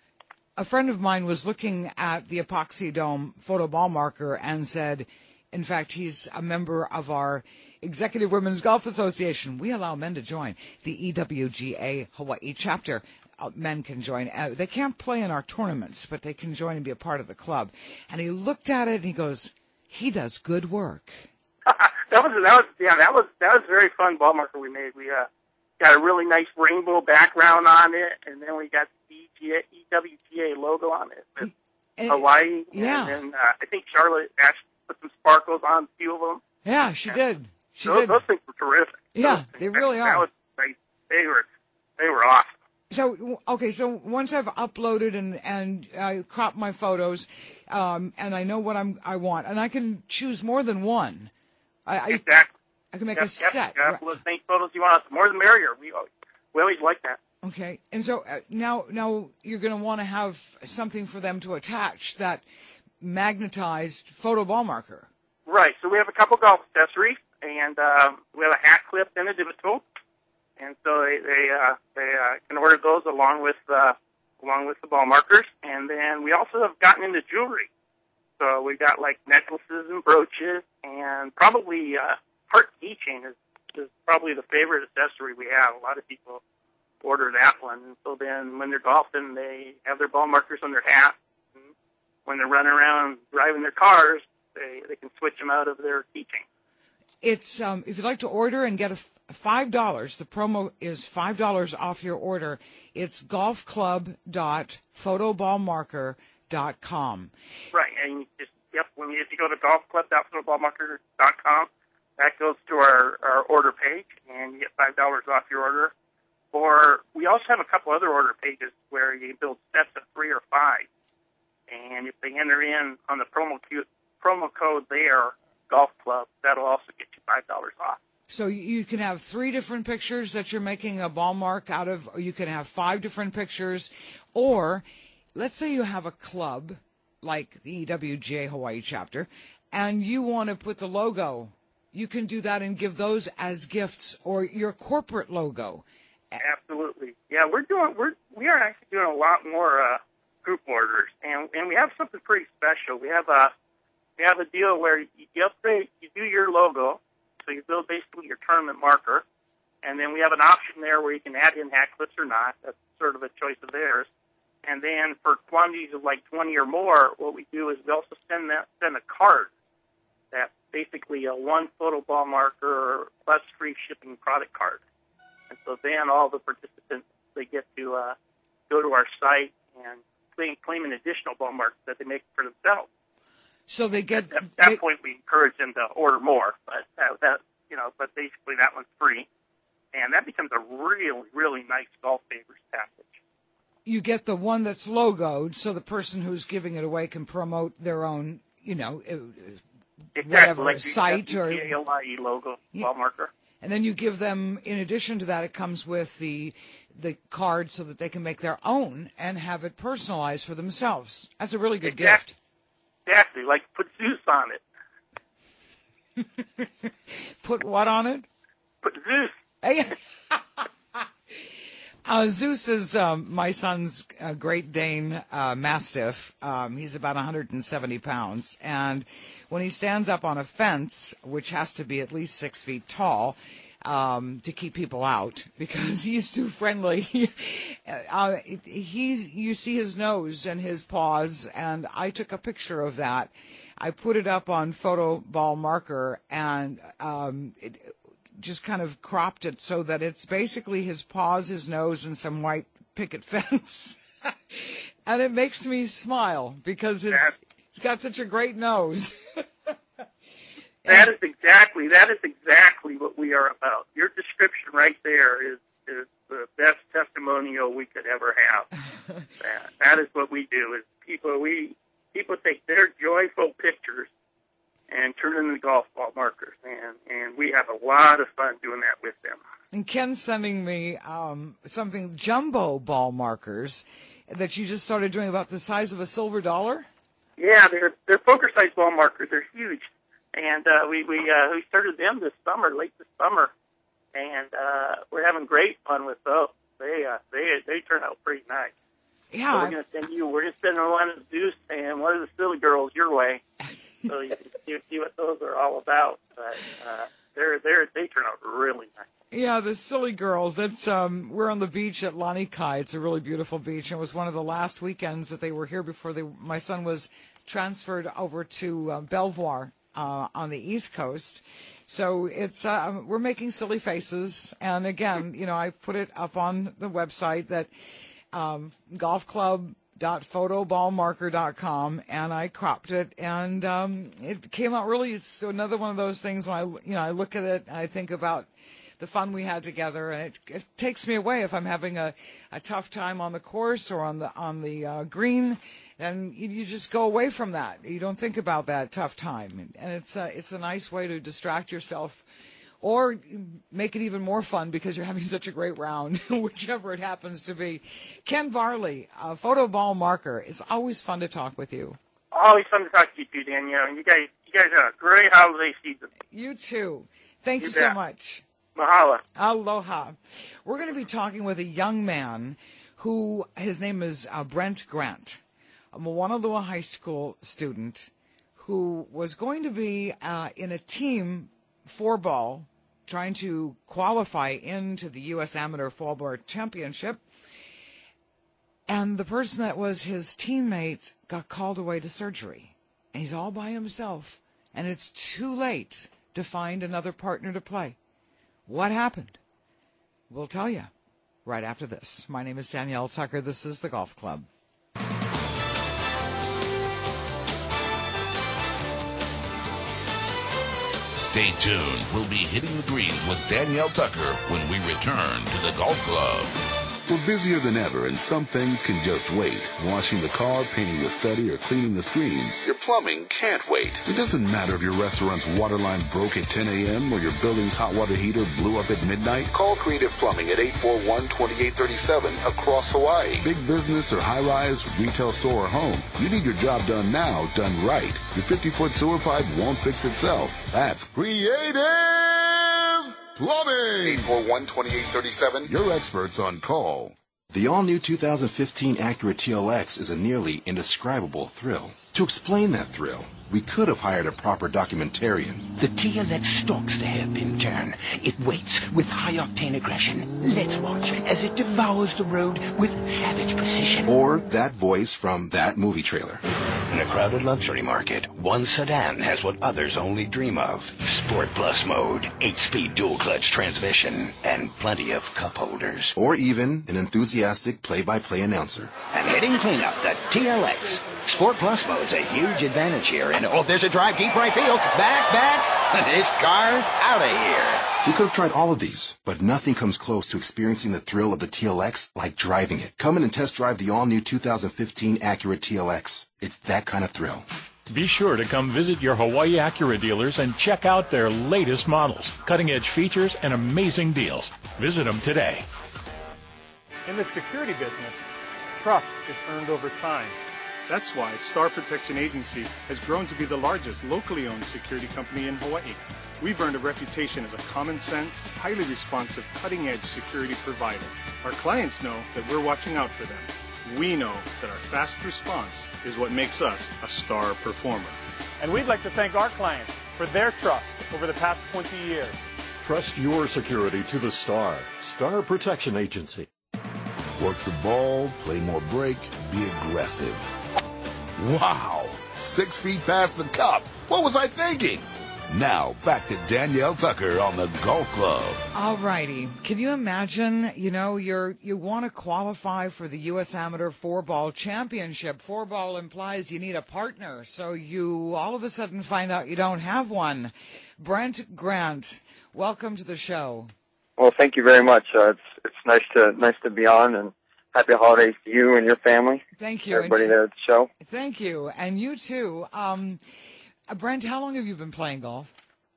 A friend of mine was looking at the epoxy dome photo ball marker and said, in fact, he's a member of our Executive Women's Golf Association. We allow men to join the E W G A Hawaii chapter. Uh, men can join. Uh, they can't play in our tournaments, but they can join and be a part of the club. And he looked at it and he goes, he does good work. that was that was yeah that was that was a very fun ball marker we made. We uh, got a really nice rainbow background on it, and then we got the E W G A logo on it with and, Hawaii. Yeah. And then uh, I think Charlotte actually put some sparkles on a few of them. Yeah, she did. She those, did. Those things were terrific. Yeah, those they really that are. Was, they, they were they were awesome. So, okay, so once I've uploaded and, and I crop my photos, um, and I know what I'm, I want, and I can choose more than one. I, exactly. I, I can make yep, a set. Yep, yep. As many photos you want, the more the merrier. We, we always like that. Okay, and so uh, now, now you're going to want to have something for them to attach, that magnetized photo ball marker. Right, so we have a couple golf accessories, and um, we have a hat clip and a divot tool. And so they they, uh, they uh, can order those along with uh, along with the ball markers. And then we also have gotten into jewelry. So we got like necklaces and brooches, and probably uh, heart keychain is, is probably the favorite accessory we have. A lot of people order that one. And so then when they're golfing, they have their ball markers on their hat. And when they're running around driving their cars, they they can switch them out of their keychain. It's um, if you'd like to order and get a f- five dollars, the promo is five dollars off your order. It's golf club dot photo ball marker dot com. Right, and you just yep. When you if you go to golf club dot photo ball marker dot com, that goes to our, our order page, and you get five dollars off your order. Or we also have a couple other order pages where you build sets of three or five, and if they enter in on the promo code, promo code there. Golf Club, that'll also get you five dollars off. So you can have three different pictures that you're making a ball mark out of, or you can have five different pictures, or let's say you have a club like the E W G A Hawaii chapter, and you want to put the logo. You can do that and give those as gifts, or your corporate logo. Absolutely, yeah. We're doing we're we are actually doing a lot more uh, group orders, and and we have something pretty special. We have a We have a deal where you upgrade, you do your logo, so you build basically your tournament marker, and then we have an option there where you can add in hat clips or not. That's sort of a choice of theirs. And then for quantities of like twenty or more, what we do is we also send that send a card that's basically a one photo ball marker plus free shipping product card. And so then all the participants, they get to uh, go to our site and claim, claim an additional ball mark that they make for themselves. So they get at, at that they, point we encourage them to order more, but that, that you know, but basically that one's free, and that becomes a really really nice golf favors package. You get the one that's logoed, so the person who's giving it away can promote their own, you know, exactly, whatever like site the or L I E logo yeah. ball marker. And then you give them, in addition to that, it comes with the the card so that they can make their own and have it personalized for themselves. That's a really good exactly. gift. Exactly, like put Zeus on it. Put what on it? Put Zeus. Hey. Uh, Zeus is um, my son's uh, Great Dane uh, Mastiff. Um, he's about one hundred seventy pounds. And when he stands up on a fence, which has to be at least six feet tall, um, to keep people out, because he's too friendly, uh, he's, you see his nose and his paws, and I took a picture of that. I put it up on Photo Ball Marker, and um, it, just kind of cropped it so that it's basically his paws, his nose, and some white picket fence. And it makes me smile because his, he's got such a great nose. That is exactly, that is exactly what we are about. Your description right there is, is the best testimonial we could ever have. that, that is what we do, is people, we, people take their joyful pictures and turn them into golf ball markers, and, and we have a lot of fun doing that with them. And Ken's sending me um, something, jumbo ball markers, that you just started doing about the size of a silver dollar? Yeah, they're, they're poker-sized ball markers. They're huge. And uh, we we uh, we started them this summer, late this summer, and uh, we're having great fun with those. They uh, they they turn out pretty nice. Yeah, so we're gonna send you. We're gonna send one of the Zeus and one of the Silly Girls your way, so you can see, see what those are all about. But uh, they're they're they turn out really nice. Yeah, the Silly Girls. That's um, we're on the beach at Lanikai. It's a really beautiful beach. It was one of the last weekends that they were here before they. My son was transferred over to uh, Belvoir. Uh, on the East Coast. So it's uh, we're making silly faces. And again, you know, I put it up on the website that um, golf club dot photo ball marker dot com, and I cropped it, and um, it came out really, it's another one of those things when I, you know, I look at it and I think about the fun we had together, and it, it takes me away if I'm having a, a tough time on the course or on the on the uh, green. And you, you just go away from that. You don't think about that tough time. And it's a, it's a nice way to distract yourself or make it even more fun because you're having such a great round, whichever it happens to be. Ken Varley, uh, Photo Ball Marker. It's always fun to talk with you. Always fun to talk to you too, Danielle. And you guys, you guys have a great holiday season. You too. Thank you, you so much. Mahalo. Aloha. We're going to be talking with a young man who, his name is uh, Brent Grant. I'm a Honolulu High School student who was going to be uh, in a team four ball trying to qualify into the U S Amateur Four Ball Championship. And the person that was his teammate got called away to surgery. And he's all by himself. And it's too late to find another partner to play. What happened? We'll tell you right after this. My name is Danielle Tucker. This is The Golf Club. Stay tuned. We'll be hitting the greens with Danielle Tucker when we return to the Golf Club. We're busier than ever, and some things can just wait. Washing the car, painting the study, or cleaning the screens. Your plumbing can't wait. It doesn't matter if your restaurant's water line broke at ten a.m. or your building's hot water heater blew up at midnight. Call Creative Plumbing at eight four one, two eight three seven across Hawaii. Big business or high-rise, retail store or home. You need your job done now, done right. Your fifty-foot sewer pipe won't fix itself. That's Creative Plumbing. eight four one, two eight three seven. Your experts on call. The all-new two thousand fifteen Acura T L X is a nearly indescribable thrill. To explain that thrill, we could have hired a proper documentarian. The T L X stalks the hairpin turn. It waits with high-octane aggression. Let's watch as it devours the road with savage precision. Or that voice from that movie trailer. In a crowded luxury market, one sedan has what others only dream of. Sport Plus mode, eight-speed dual-clutch transmission, and plenty of cup holders. Or even an enthusiastic play-by-play announcer. And hitting cleanup, the T L X. Sport Plus mode's a huge advantage here. And, oh, there's a drive deep right field. Back, back. This car's out of here. We could have tried all of these, but nothing comes close to experiencing the thrill of the T L X like driving it. Come in and test drive the all-new two thousand fifteen Acura T L X. It's that kind of thrill. Be sure to come visit your Hawaii Acura dealers and check out their latest models, cutting-edge features, and amazing deals. Visit them today. In the security business, trust is earned over time. That's why Star Protection Agency has grown to be the largest locally owned security company in Hawaii. We've earned a reputation as a common sense, highly responsive, cutting-edge security provider. Our clients know that we're watching out for them. We know that our fast response is what makes us a star performer. And we'd like to thank our clients for their trust over the past twenty years. Trust your security to the Star. Star Protection Agency. Work the ball, play more break, be aggressive. Wow! Six feet past the cup. What was I thinking? Now, back to Danielle Tucker on the Golf Club. All righty. Can you imagine, you know, you're, you want to qualify for the U S Amateur Four-Ball Championship. Four-ball implies you need a partner, so you all of a sudden find out you don't have one. Brent Grant, welcome to the show. Well, thank you very much. Uh, it's it's nice to nice to be on, and happy holidays to you and your family. Thank you. Everybody and, there at the show. Thank you. And you too. Um, Brent, how long have you been playing golf?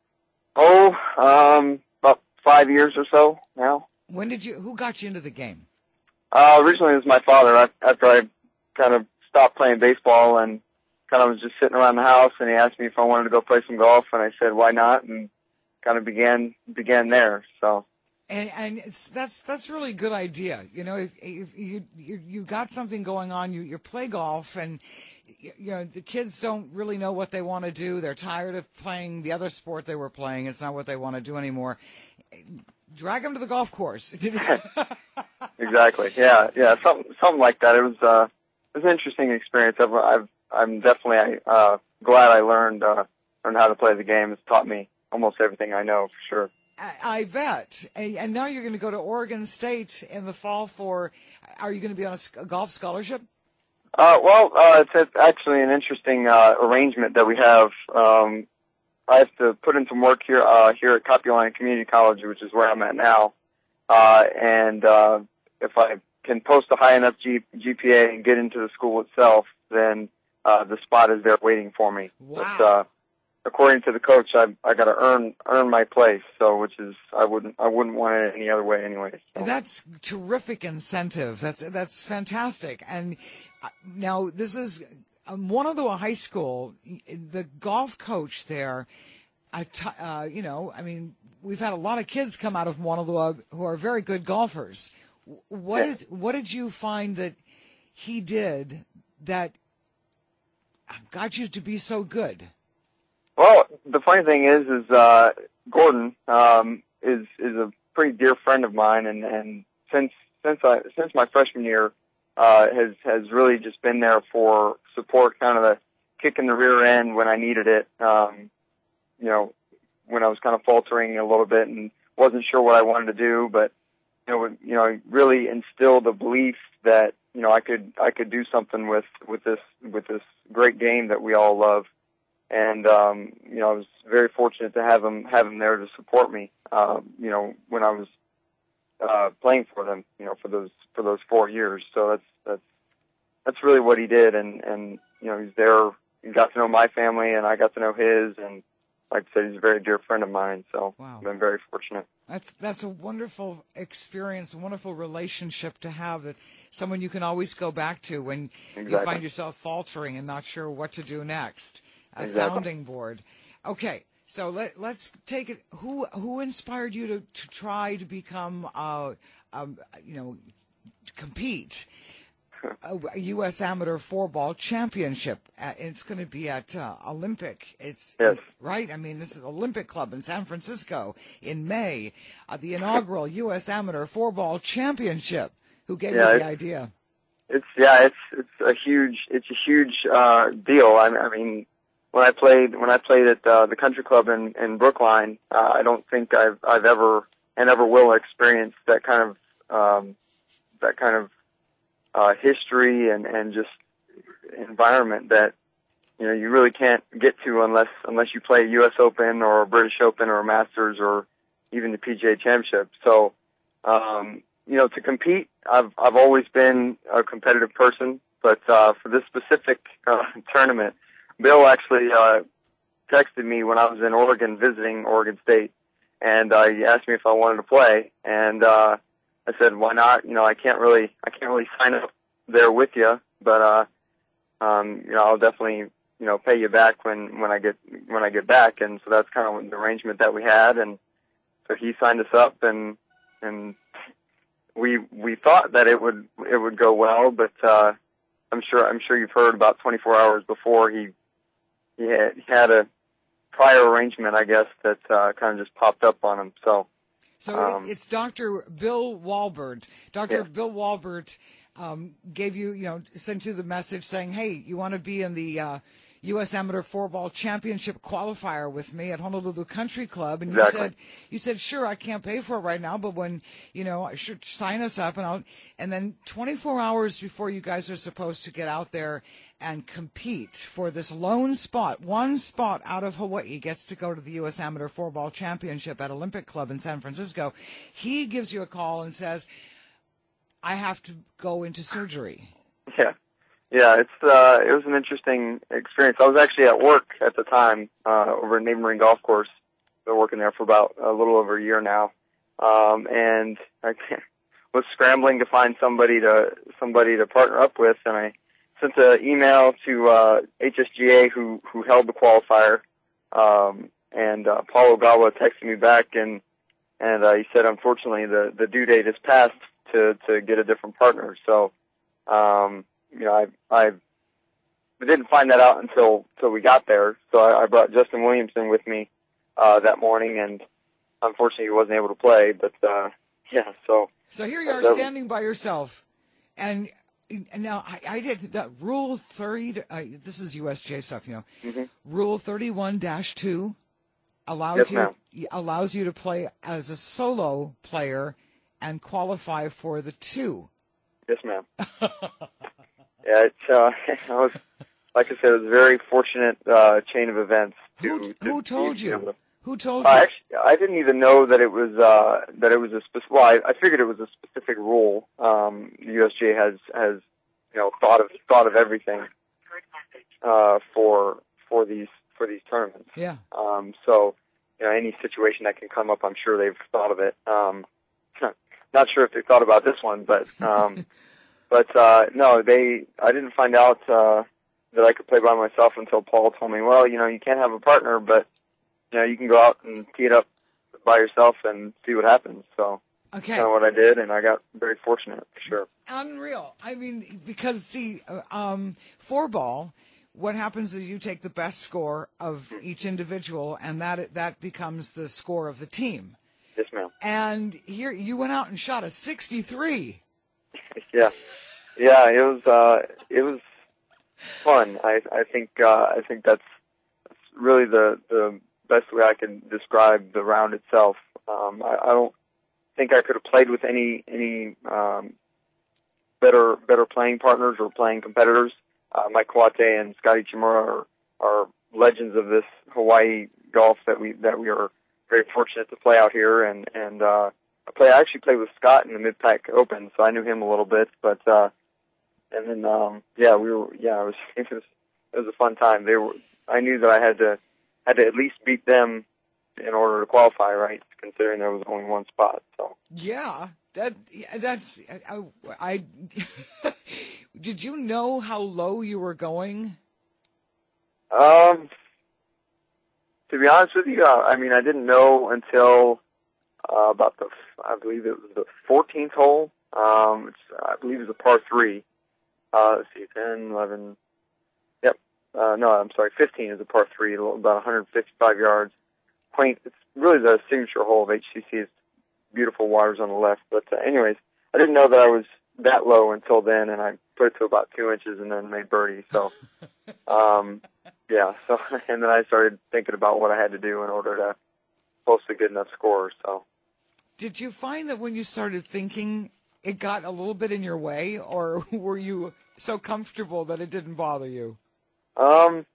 Oh, um, about five years or so now. When did you, who got you into the game? Uh, originally it was my father. I, after I kind of stopped playing baseball and kind of was just sitting around the house, and he asked me if I wanted to go play some golf, and I said, why not? And kind of began, began there, so. And, and it's, that's that's really a good idea. You know, if, if you, you you got something going on, you you play golf, and you, you know the kids don't really know what they want to do. They're tired of playing the other sport they were playing. It's not what they want to do anymore. Drag them to the golf course. Exactly. Yeah. Yeah. Something something like that. It was uh it was an interesting experience. I've, I've I'm definitely uh glad I learned uh learned how to play the game. It's taught me almost everything I know, for sure. I bet. And now you're going to go to Oregon State in the fall for, are you going to be on a golf scholarship? Uh, well, uh, it's actually an interesting uh, arrangement that we have. Um, I have to put in some work here uh, here at Kapiolani Community College, which is where I'm at now. Uh, and uh, if I can post a high enough G- GPA and get into the school itself, then uh, the spot is there waiting for me. Wow. But, uh, according to the coach, I I got to earn earn my place. So, which is I wouldn't I wouldn't want it any other way anyway. So. That's terrific incentive. That's that's fantastic. And now this is um, Wanalua High School. The golf coach there, I t- uh, you know, I mean, we've had a lot of kids come out of Wanalua who are very good golfers. What yeah. is what did you find that he did that got you to be so good? Well, the funny thing is, is uh, Gordon um, is is a pretty dear friend of mine, and, and since since I since my freshman year, uh, has has really just been there for support, kind of a kick in the rear end when I needed it. Um, you know, when I was kind of faltering a little bit and wasn't sure what I wanted to do, but you know, you know, really instilled the belief that you know I could I could do something with with this with this great game that we all love. And, um, you know, I was very fortunate to have him, have him there to support me, uh, you know, when I was, uh, playing for them, you know, for those, for those four years. So that's, that's, that's really what he did. And, and, you know, he's there, he got to know my family and I got to know his. And like I said, he's a very dear friend of mine. So wow. I've been very fortunate. That's, that's a wonderful experience, a wonderful relationship to have, that someone you can always go back to when exactly. you find yourself faltering and not sure what to do next. A exactly. sounding board. Okay, so let, let's take it. Who who inspired you to, to try to become, uh, um, you know, compete? A, a U S Amateur Four-Ball Championship. Uh, it's going to be at uh, Olympic. It's yes. right. I mean, this is Olympic Club in San Francisco in May. Uh, the inaugural U S Amateur Four-Ball Championship. Who gave yeah, you the idea? It's yeah, it's it's a huge it's a huge uh, deal. I, I mean. When I played, when I played at uh, the country club in, in Brookline, uh, I don't think I've, I've ever and ever will experience that kind of, um, that kind of, uh, history and, and just environment that, you know, you really can't get to unless, unless you play a U S Open or a British Open or a Masters or even the P G A Championship. So, um, you know, to compete, I've, I've always been a competitive person, but, uh, for this specific, uh, tournament, Bill actually uh, texted me when I was in Oregon visiting Oregon State, and uh, he asked me if I wanted to play, and uh, I said, "Why not? You know, I can't really, I can't really sign up there with you, but uh, um, you know, I'll definitely, you know, pay you back when, when I get, when I get back. And so that's kind of the arrangement that we had. And so he signed us up, and, and we, we thought that it would, it would go well, but, uh, I'm sure, I'm sure you've heard about twenty-four hours before he, he had, he had a prior arrangement, I guess, that, uh, kind of just popped up on him. So, So um, it, it's Doctor Bill Walbert. Doctor Yeah. Bill Walbert um, gave you, you know, sent you the message saying, hey, you want to be in the uh, U S Amateur Floorball Championship qualifier with me at Honolulu Country Club. And you Exactly. said, you said, sure, I can't pay for it right now, but when, you know, I should sign us up. And I'll, and then twenty-four hours before you guys are supposed to get out there and compete for this lone spot, one spot out of Hawaii gets to go to the U S Amateur Floorball Championship at Olympic Club in San Francisco. He gives you a call and says, I have to go into surgery. yeah. Yeah, it's uh, it was an interesting experience. I was actually at work at the time uh, over at Neighboring Golf Course. Been working there for about a little over a year now, um, and I was scrambling to find somebody to somebody to partner up with, and I sent an email to uh, H S G A who who held the qualifier, um, and uh, Paul Ogawa texted me back, and and uh, he said unfortunately the the due date has passed to to get a different partner. So. Um, You know, I I didn't find that out until until we got there. So I, I brought Justin Williamson with me uh, that morning, and unfortunately he wasn't able to play. But uh, yeah, so So here you are that, standing by yourself, and, and now I, I did that Rule thirty. Uh, this is U S J stuff, you know. Mm-hmm. Rule thirty-one dash two allows Yes, you ma'am. allows you to play as a solo player and qualify for the two. Yes, ma'am. Yeah, it's uh, I was like I said, it was a very fortunate uh, chain of events. To, Who, to who told be able you? to- Who told Uh, you? actually, I didn't even know that it was uh, that it was a specific. Well, I, I figured it was a specific rule. Um, the U S G A has has you know thought of thought of everything uh, for for these for these tournaments. Yeah. Um, so you know any situation that can come up, I'm sure they've thought of it. Um, not sure if they thought about this one, but um, but uh, no, they. I didn't find out uh, that I could play by myself until Paul told me. Well, you know, you can't have a partner, but you know, you can go out and tee it up by yourself and see what happens. So Okay. kind of what I did, and I got very fortunate for sure. Unreal. I mean, because see, uh, um, four ball, what happens is you take the best score of each individual, and that that becomes the score of the team. Yes, ma'am. And here you went out and shot a sixty-three. Yeah, yeah. It was uh, it was fun. I I think uh, I think that's, that's really the the best way I can describe the round itself. Um, I, I don't think I could have played with any any um, better better playing partners or playing competitors. Uh, Mike Kawate and Scotty Chimura are, are legends of this Hawaii golf that we that we are very fortunate to play out here. And and uh, I play I actually played with Scott in the Mid-Pac Open, so I knew him a little bit. But uh, and then um, yeah, we were yeah it was it was it was a fun time. They were I knew that I had to had to at least beat them in order to qualify, right? Considering there was only one spot. So Yeah, that yeah, that's I, I did you know how low you were going? um, to be honest with you, uh, I mean I didn't know until uh, about the I believe it was the fourteenth hole. Um, which I believe is a par three. Uh, let's see, ten, eleven. Yep. Uh, no, I'm sorry, fifteen is a par three, about one hundred fifty-five yards. Quaint. It's really the signature hole of H C C. It's beautiful waters on the left. But uh, anyways, I didn't know that I was that low until then, and I put it to about two inches and then made birdie. So, um, yeah. So, and then I started thinking about what I had to do in order to post a good enough score. So, Did you find that when you started thinking, it got a little bit in your way, or were you so comfortable that it didn't bother you? um,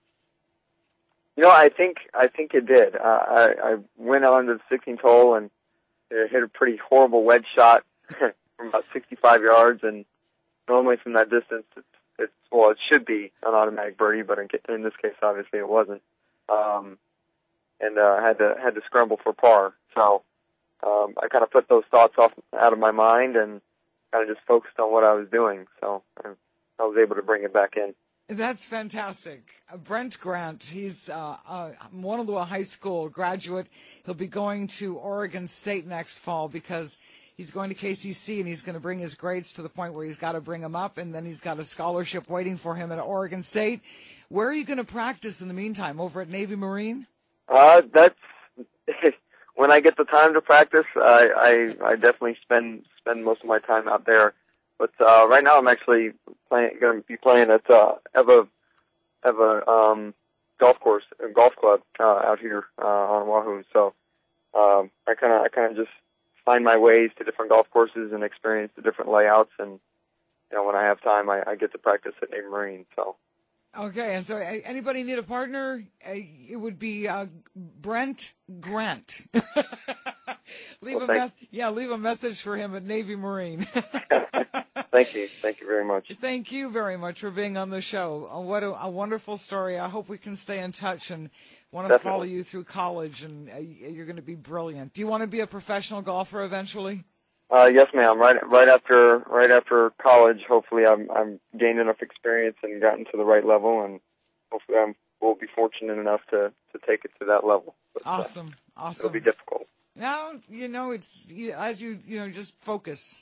you know, I think I think it did. Uh, I, I went on to the sixteenth hole and it hit a pretty horrible wedge shot from about sixty-five yards, and normally from that distance, it's, it's well, it should be an automatic birdie, but in, in this case, obviously, it wasn't. Um, and uh, had to had to scramble for par. So um, I kind of put those thoughts off out of my mind and kind of just focused on what I was doing. So I, I was able to bring it back in. That's fantastic. Uh, Brent Grant, he's uh, uh, Moanalua High School graduate. He'll be going to Oregon State next fall because he's going to K C C and he's going to bring his grades to the point where he's got to bring them up, and then he's got a scholarship waiting for him at Oregon State. Where are you going to practice in the meantime? Over at Navy Marine? Uh, that's when I get the time to practice. I I, I definitely spend spend most of my time out there. But uh, right now, I'm actually playing, going to be playing at uh, Eva Eva um, golf course, uh, golf club uh, out here uh, on Oahu. So um, I kind of I kind of just find my ways to different golf courses and experience the different layouts. And you know, when I have time, I, I get to practice at Navy Marine. So. Okay, and so uh, anybody need a partner? Uh, it would be uh, Brent Grant. leave well, a mes- yeah, leave a message for him at Navy Marine. Thank you, thank you very much. Thank you very much for being on the show. Uh, what a, a wonderful story. I hope we can stay in touch and want to Definitely. follow you through college, and uh, you're going to be brilliant. Do you want to be a professional golfer eventually? Uh, yes, ma'am. Right, right after, right after college, hopefully, I'm, I'm gained enough experience and gotten to the right level, and hopefully, I'm will be fortunate enough to, to take it to that level. But, awesome, uh, awesome. It'll be difficult. Now, you know, it's you, as you you know, just focus.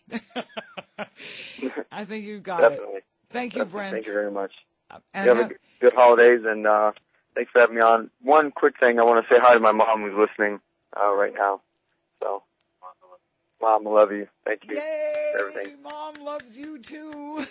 I think you got Definitely. it. Thank you, Definitely. Brent. Thank you very much. Uh, you have, have a good holidays, and uh, thanks for having me on. One quick thing, I want to say hi to my mom who's listening uh, right now. So. Mom, I love you. Thank you Yay, for everything. Mom loves you too.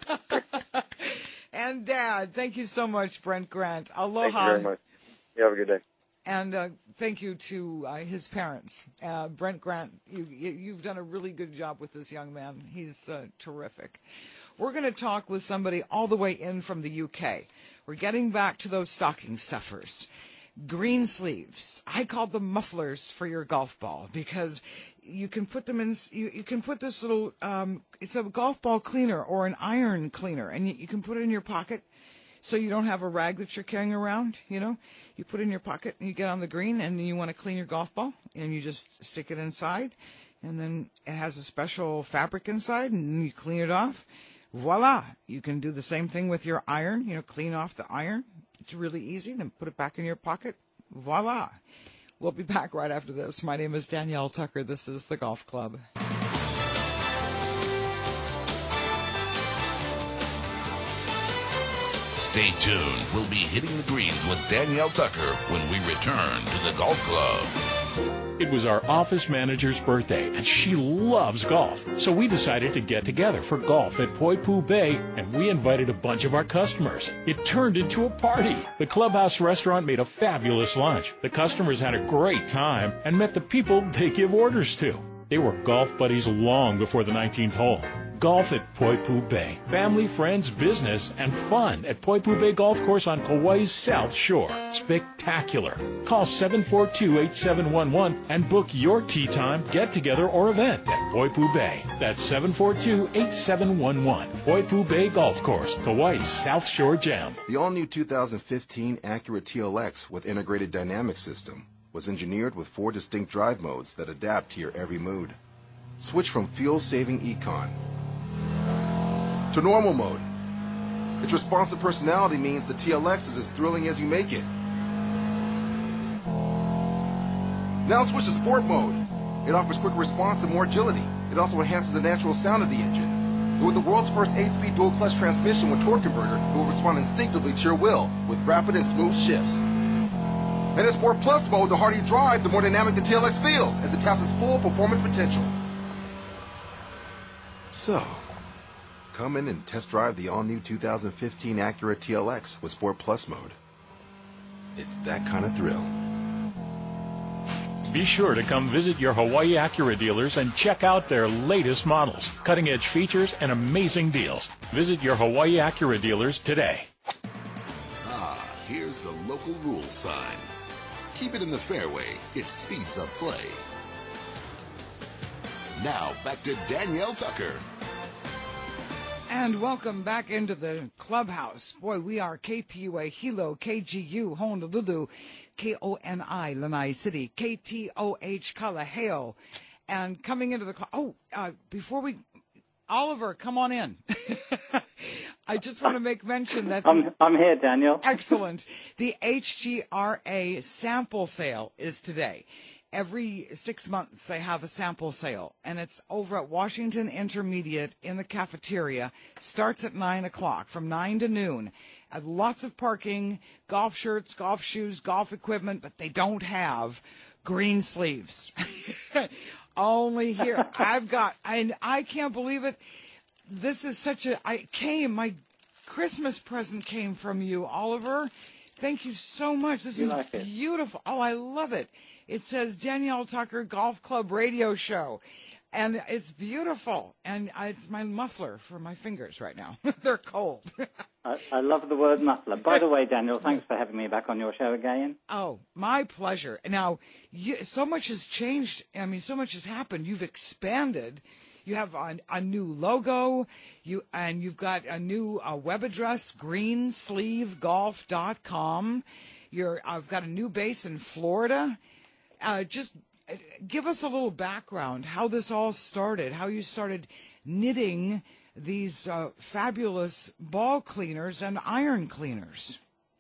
And Dad, thank you so much, Brent Grant. Aloha. Thank you very much. You have a good day. And uh, thank you to uh, his parents. Uh, Brent Grant, you, you, you've done a really good job with this young man. He's uh, terrific. We're going to talk with somebody all the way in from the U K. We're getting back to those stocking stuffers. Green sleeves. I call them mufflers for your golf ball because you can put them in, you, you can put this little, um, it's a golf ball cleaner or an iron cleaner, and you, you can put it in your pocket so you don't have a rag that you're carrying around, you know. You put it in your pocket and you get on the green and you want to clean your golf ball and you just stick it inside, and then it has a special fabric inside and you clean it off. Voila. You can do the same thing with your iron, you know, clean off the iron. It's really easy. Then put it back in your pocket. Voila. We'll be back right after this. My name is Danielle Tucker. This is The Golf Club. Stay tuned. We'll be hitting the greens with Danielle Tucker when we return to The Golf Club. It was our office manager's birthday, and she loves golf. So we decided to get together for golf at Poipu Bay, and we invited a bunch of our customers. It turned into a party. The Clubhouse restaurant made a fabulous lunch. The customers had a great time and met the people they give orders to. They were golf buddies long before the nineteenth hole. Golf at Poipu Bay. Family, friends, business, and fun at Poipu Bay Golf Course on Kauai's South Shore. Spectacular. Call seven four two, eight seven one one and book your tee time, get-together, or event at Poipu Bay. That's seven four two, eight seven one one. Poipu Bay Golf Course, Kauai's South Shore Gem. The all-new two thousand fifteen Acura T L X with integrated dynamic system was engineered with four distinct drive modes that adapt to your every mood. Switch from fuel-saving Econ to normal mode. Its responsive personality means the T L X is as thrilling as you make it. Now switch to sport mode. It offers quicker response and more agility. It also enhances the natural sound of the engine. And with the world's first eight-speed dual-clutch transmission with torque converter, it will respond instinctively to your will with rapid and smooth shifts. And in Sport Plus mode, the harder you drive, the more dynamic the T L X feels as it taps its full performance potential. So, come in and test drive the all-new two thousand fifteen Acura T L X with Sport Plus mode. It's that kind of thrill. Be sure to come visit your Hawaii Acura dealers and check out their latest models, cutting-edge features, and amazing deals. Visit your Hawaii Acura dealers today. Ah, here's the local rules sign. Keep it in the fairway. It speeds up play. Now, back to Danielle Tucker. And welcome back into the clubhouse. Boy, we are K P U A, Hilo, K G U, Honolulu, K O N I, Lanai City, K T O H, Kalaheo. And coming into the club, oh, uh, before we, Oliver, come on in. I just want to make mention that I'm, the, I'm here, Daniel. Excellent. The H G R A sample sale is today. Every six months they have a sample sale, and it's over at Washington Intermediate in the cafeteria. Starts at nine o'clock, from nine to noon. And lots of parking, golf shirts, golf shoes, golf equipment, but they don't have green sleeves. Only here. I've got, and I can't believe it. This is such a, I came, my Christmas present came from you, Oliver. Thank you so much. This You is like it? beautiful. Oh, I love it. It says Danielle Tucker Golf Club Radio Show. And it's beautiful. And it's my muffler for my fingers right now. They're cold. I, I love the word muffler. By the way, Daniel, thanks for having me back on your show again. Oh, my pleasure. Now, you, so much has changed. I mean, so much has happened. You've expanded. You have a, a new logo, you and you've got a new uh, web address, green sleeve golf dot com. You're, I've got a new base in Florida. Uh, just uh, give us a little background, how this all started, how you started knitting these uh, fabulous ball cleaners and iron cleaners.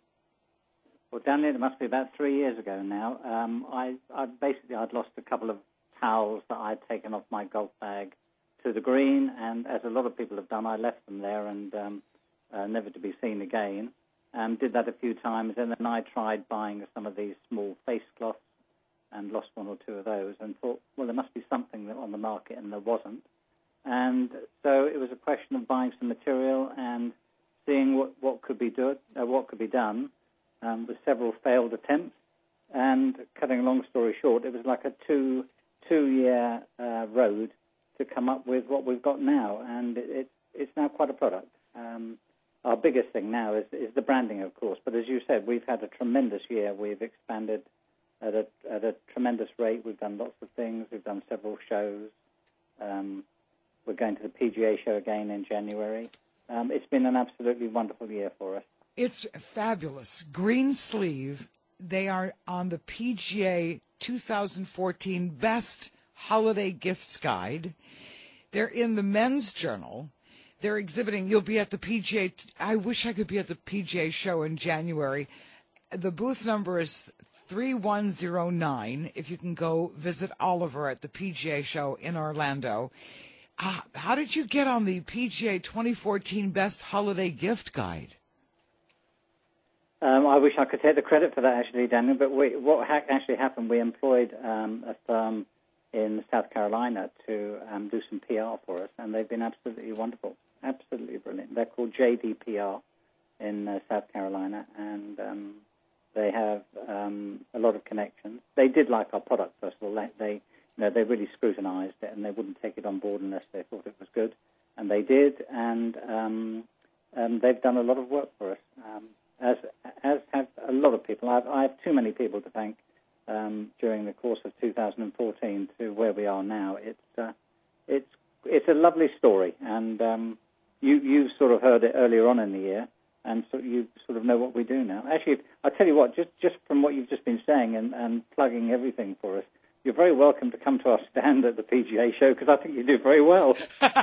Well, Daniel, it must be about three years ago now. Um, I, I basically I'd lost a couple of towels that I'd taken off my golf bag to the green, and as a lot of people have done, I left them there and um, uh, never to be seen again. Um, did that a few times, and then I tried buying some of these small face cloths and lost one or two of those, and thought, well, there must be something on the market, and there wasn't. And so it was a question of buying some material and seeing what, what could be do, uh, what could be done, um, with several failed attempts. And cutting a long story short, it was like a two two year uh, road to come up with what we've got now, and it, it, it's now quite a product. Um, our biggest thing now is, is the branding, of course, but as you said, we've had a tremendous year. We've expanded at a, at a tremendous rate. We've done lots of things. We've done several shows. Um, we're going to the P G A show again in January. Um, it's been an absolutely wonderful year for us. It's fabulous. Green Sleeve, they are on the P G A two thousand fourteen Best Holiday Gifts Guide. They're in the Men's Journal. They're exhibiting. You'll be at the P G A. I wish I could be at the P G A show in January. The booth number is three one zero nine. If you can go visit Oliver at the P G A show in Orlando. Uh, how did you get on the P G A twenty fourteen Best Holiday Gift Guide? Um, I wish I could take the credit for that, actually, Daniel, but we, what ha- actually happened, we employed um, a firm in South Carolina to um, do some P R for us, and they've been absolutely wonderful, absolutely brilliant. They're called J D P R in uh, South Carolina, and um, they have um, a lot of connections. They did like our product, first of all. They, they, you know, they really scrutinized it, and they wouldn't take it on board unless they thought it was good, and they did, and um, um, they've done a lot of work for us, um, as as have a lot of people. I've, I have too many people to thank um, during the course of two thousand fourteen to where we are now. It's uh, it's it's a lovely story, and um, you you sort of heard it earlier on in the year, and so you sort of know what we do now. Actually, I tell you what, just just from what you've just been saying and, and plugging everything for us, you're very welcome to come to our stand at the P G A show, because I think you do very well.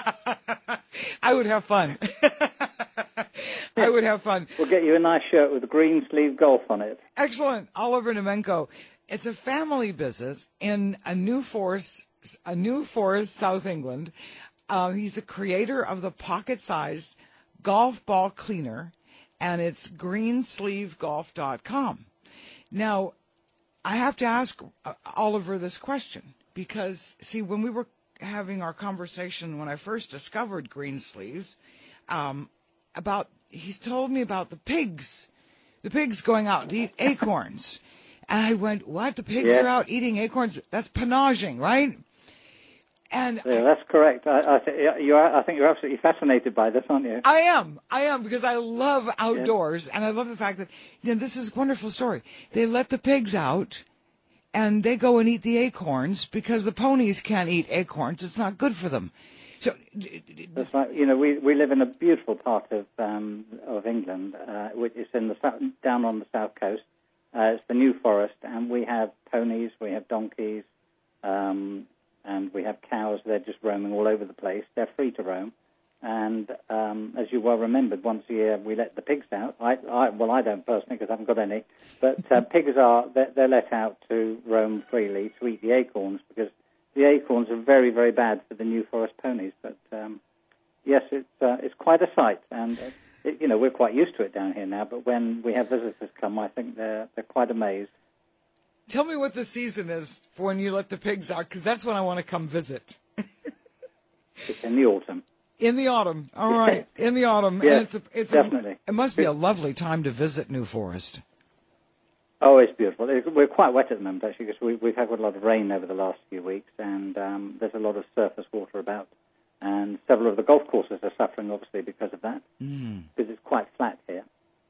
I would have fun. I would have fun. We'll get you a nice shirt with green sleeve golf on it. Excellent. Oliver Nemenko. It's a family business in a New Forest, a New Forest, South England. Uh, he's the creator of the pocket-sized golf ball cleaner, and it's green sleeve golf dot com. Now, I have to ask uh, Oliver this question, because, see, when we were having our conversation when I first discovered Green Sleeves, um, about he's told me about the pigs, the pigs going out to eat acorns. And I went, what? The pigs yeah. are out eating acorns? That's panaging, right? And yeah, that's correct. I, I, th- you are, I think you're absolutely fascinated by this, aren't you? I am. I am, because I love outdoors, yeah. and I love the fact that, you know, this is a wonderful story. They let the pigs out, and they go and eat the acorns, because the ponies can't eat acorns. It's not good for them. So, that's right. You know, we, we live in a beautiful part of um, of England, uh, which is in the down on the south coast. Uh, it's the New Forest, and we have ponies, we have donkeys, um, and we have cows. They're just roaming all over the place. They're free to roam, And um, as you well remembered, once a year we let the pigs out. I, I well, I don't personally because I haven't got any. But uh, pigs are they're, they're let out to roam freely to eat the acorns because the acorns are very, very bad for the New Forest ponies. But um, yes, it's uh, it's quite a sight, and it, you know we're quite used to it down here now. But when we have visitors come, I think they're they're quite amazed. Tell me what the season is for when you let the pigs out, because that's when I want to come visit. It's in the autumn. In the autumn, all right. In the autumn, yeah, and it's a, it's definitely. A, it must be a lovely time to visit New Forest. Oh, it's beautiful. We're quite wet at the moment actually because we, we've had quite a lot of rain over the last few weeks, and um, there's a lot of surface water about, and several of the golf courses are suffering obviously because of that, mm. because it's quite flat here.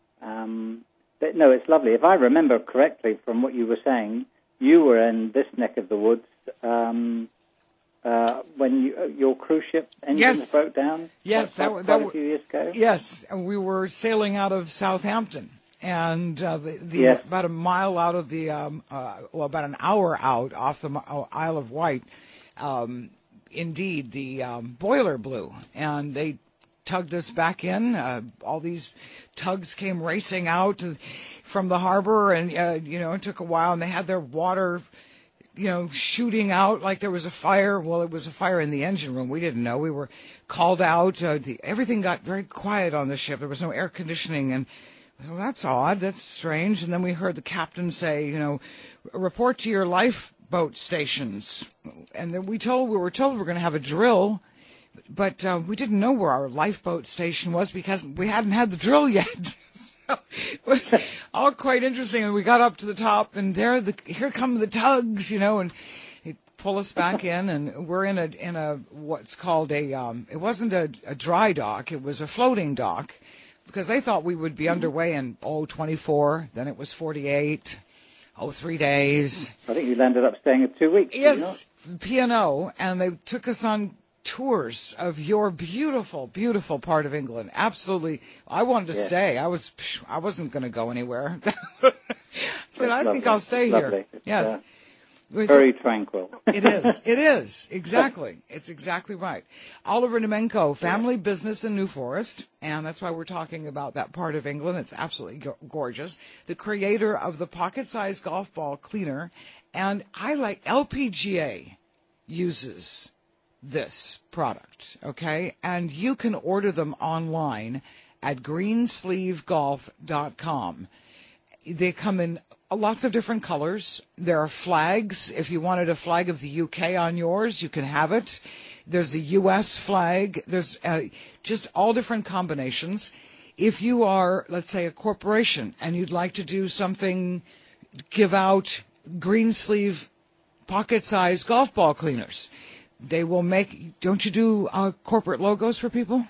Um, but no, it's lovely. If I remember correctly from what you were saying, you were in this neck of the woods. Um, Uh, when you, uh, your cruise ship engines yes. broke down? Yes, quite, that, quite, that, quite a few years ago. Yes, we were sailing out of Southampton, and uh, the, the yes. about a mile out of the, um, uh, well, about an hour out off the Isle of Wight. Um, indeed, the um, boiler blew, and they tugged us back in. Uh, all these tugs came racing out from the harbor, and uh, you know, it took a while, and they had their water, you know, shooting out like there was a fire. Well, it was a fire in the engine room. We didn't know. We were called out. Uh, the, everything got very quiet on the ship. There was no air conditioning, and well, that's odd. That's strange. And then we heard the captain say, you know, report to your lifeboat stations. And then we told we were told we were going to have a drill, but uh, we didn't know where our lifeboat station was because we hadn't had the drill yet. So it was all quite interesting. And we got up to the top, and there, the here come the tugs, you know, and they pull us back in, and we're in a in a what's called a um, it wasn't a, a dry dock, it was a floating dock, because they thought we would be underway in oh twenty-four, then it was forty-eight, oh three days. I think you ended up staying at two weeks. Yes, P and O, and they took us on tours of your beautiful, beautiful part of England. Absolutely, I wanted to yeah. stay. I was, I wasn't going to go anywhere. So I lovely. think I'll stay it's here. Lovely. Yes, uh, very tranquil. It is. It is exactly. It's exactly right. Oliver Nemenko, family business in New Forest, and that's why we're talking about that part of England. It's absolutely go- gorgeous. The creator of the pocket-sized golf ball cleaner, and I like L P G A uses this product, okay? And you can order them online at greensleeve golf dot com. They come in lots of different colors. There are flags. If you wanted a flag of the U K on yours, you can have it. There's the U S flag. There's uh, just all different combinations. If you are, let's say, a corporation and you'd like to do something, give out Greensleeve pocket-sized golf ball cleaners. They will make, don't you do uh, corporate logos for people?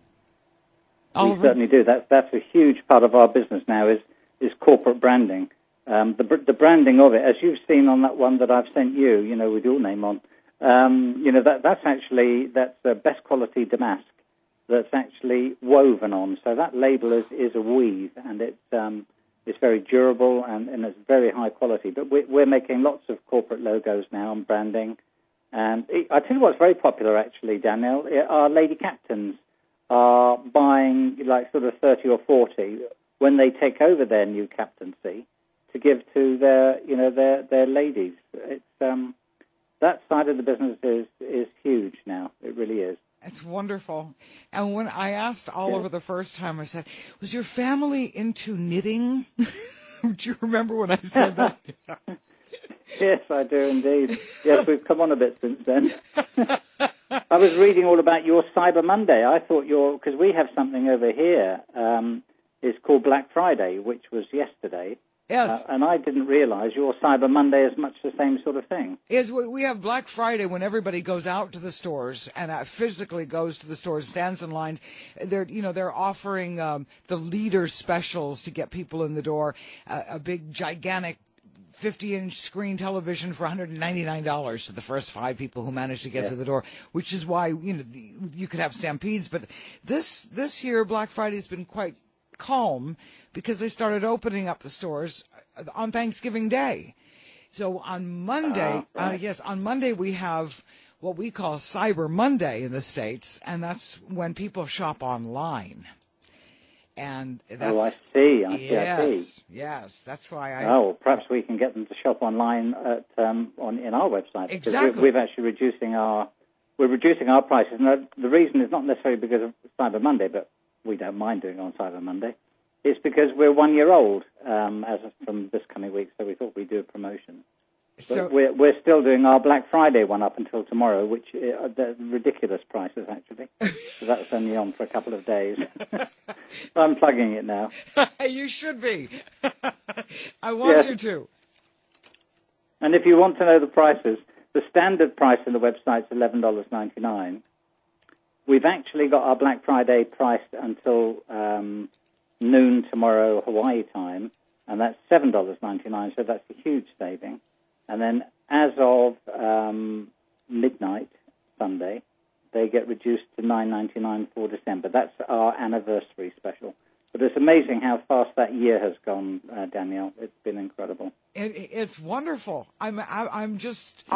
We certainly do. That's that's a huge part of our business now is is corporate branding. Um, the the branding of it, as you've seen on that one that I've sent you, you know, with your name on, um, you know, that that's actually that's the best quality damask that's actually woven on. So that label is, is a weave, and it's um, it's very durable and, and it's very high quality. But we're, we're making lots of corporate logos now and branding. And I tell you what's very popular, actually, Danielle, are lady captains are buying like sort of thirty or forty when they take over their new captaincy to give to their, you know, their their ladies. It's um, that side of the business is is huge now. It really is. It's wonderful. And when I asked Oliver yeah. the first time, I said, "Was your family into knitting?" Do you remember when I said that? Yes, I do indeed. Yes, we've come on a bit since then. I was reading all about your Cyber Monday. I thought your, because we have something over here, um, it's called Black Friday, which was yesterday. Yes. Uh, and I didn't realize your Cyber Monday is much the same sort of thing. Is we have Black Friday when everybody goes out to the stores and uh, physically goes to the stores, stands in lines. They're, you know, they're offering um, the leader specials to get people in the door. Uh, a big, gigantic fifty-inch screen television for one hundred ninety-nine dollars to the first five people who manage to get yeah. through the door, which is why, you know, the, you could have stampedes. But this this year, Black Friday has been quite calm because they started opening up the stores on Thanksgiving Day. So on Monday, uh, right. uh, yes, on Monday we have what we call Cyber Monday in the States, and that's when people shop online. And that's, oh, I see. I see. yes, I see. yes. That's why I. Oh, perhaps we can get them to shop online at um, on in our website. Exactly. We're, we're actually reducing our we're reducing our prices. And the reason is not necessarily because of Cyber Monday, but we don't mind doing it on Cyber Monday. It's because we're one year old um, as of from this coming week, so we thought we'd do a promotion. So but we're we're still doing our Black Friday one up until tomorrow, which are the ridiculous prices actually. So that's only on for a couple of days. I'm plugging it now. You should be. I want Yes. you to. And if you want to know the prices, the standard price on the website is eleven dollars and ninety-nine cents. We've actually got our Black Friday priced until um, noon tomorrow Hawaii time, and that's seven dollars and ninety-nine cents, so that's a huge saving. And then as of um, midnight Sunday, they get reduced to nine dollars and ninety-nine cents for December. That's our anniversary special. But it's amazing how fast that year has gone, uh, Danielle. It's been incredible. It, it's wonderful. I'm I, I'm just.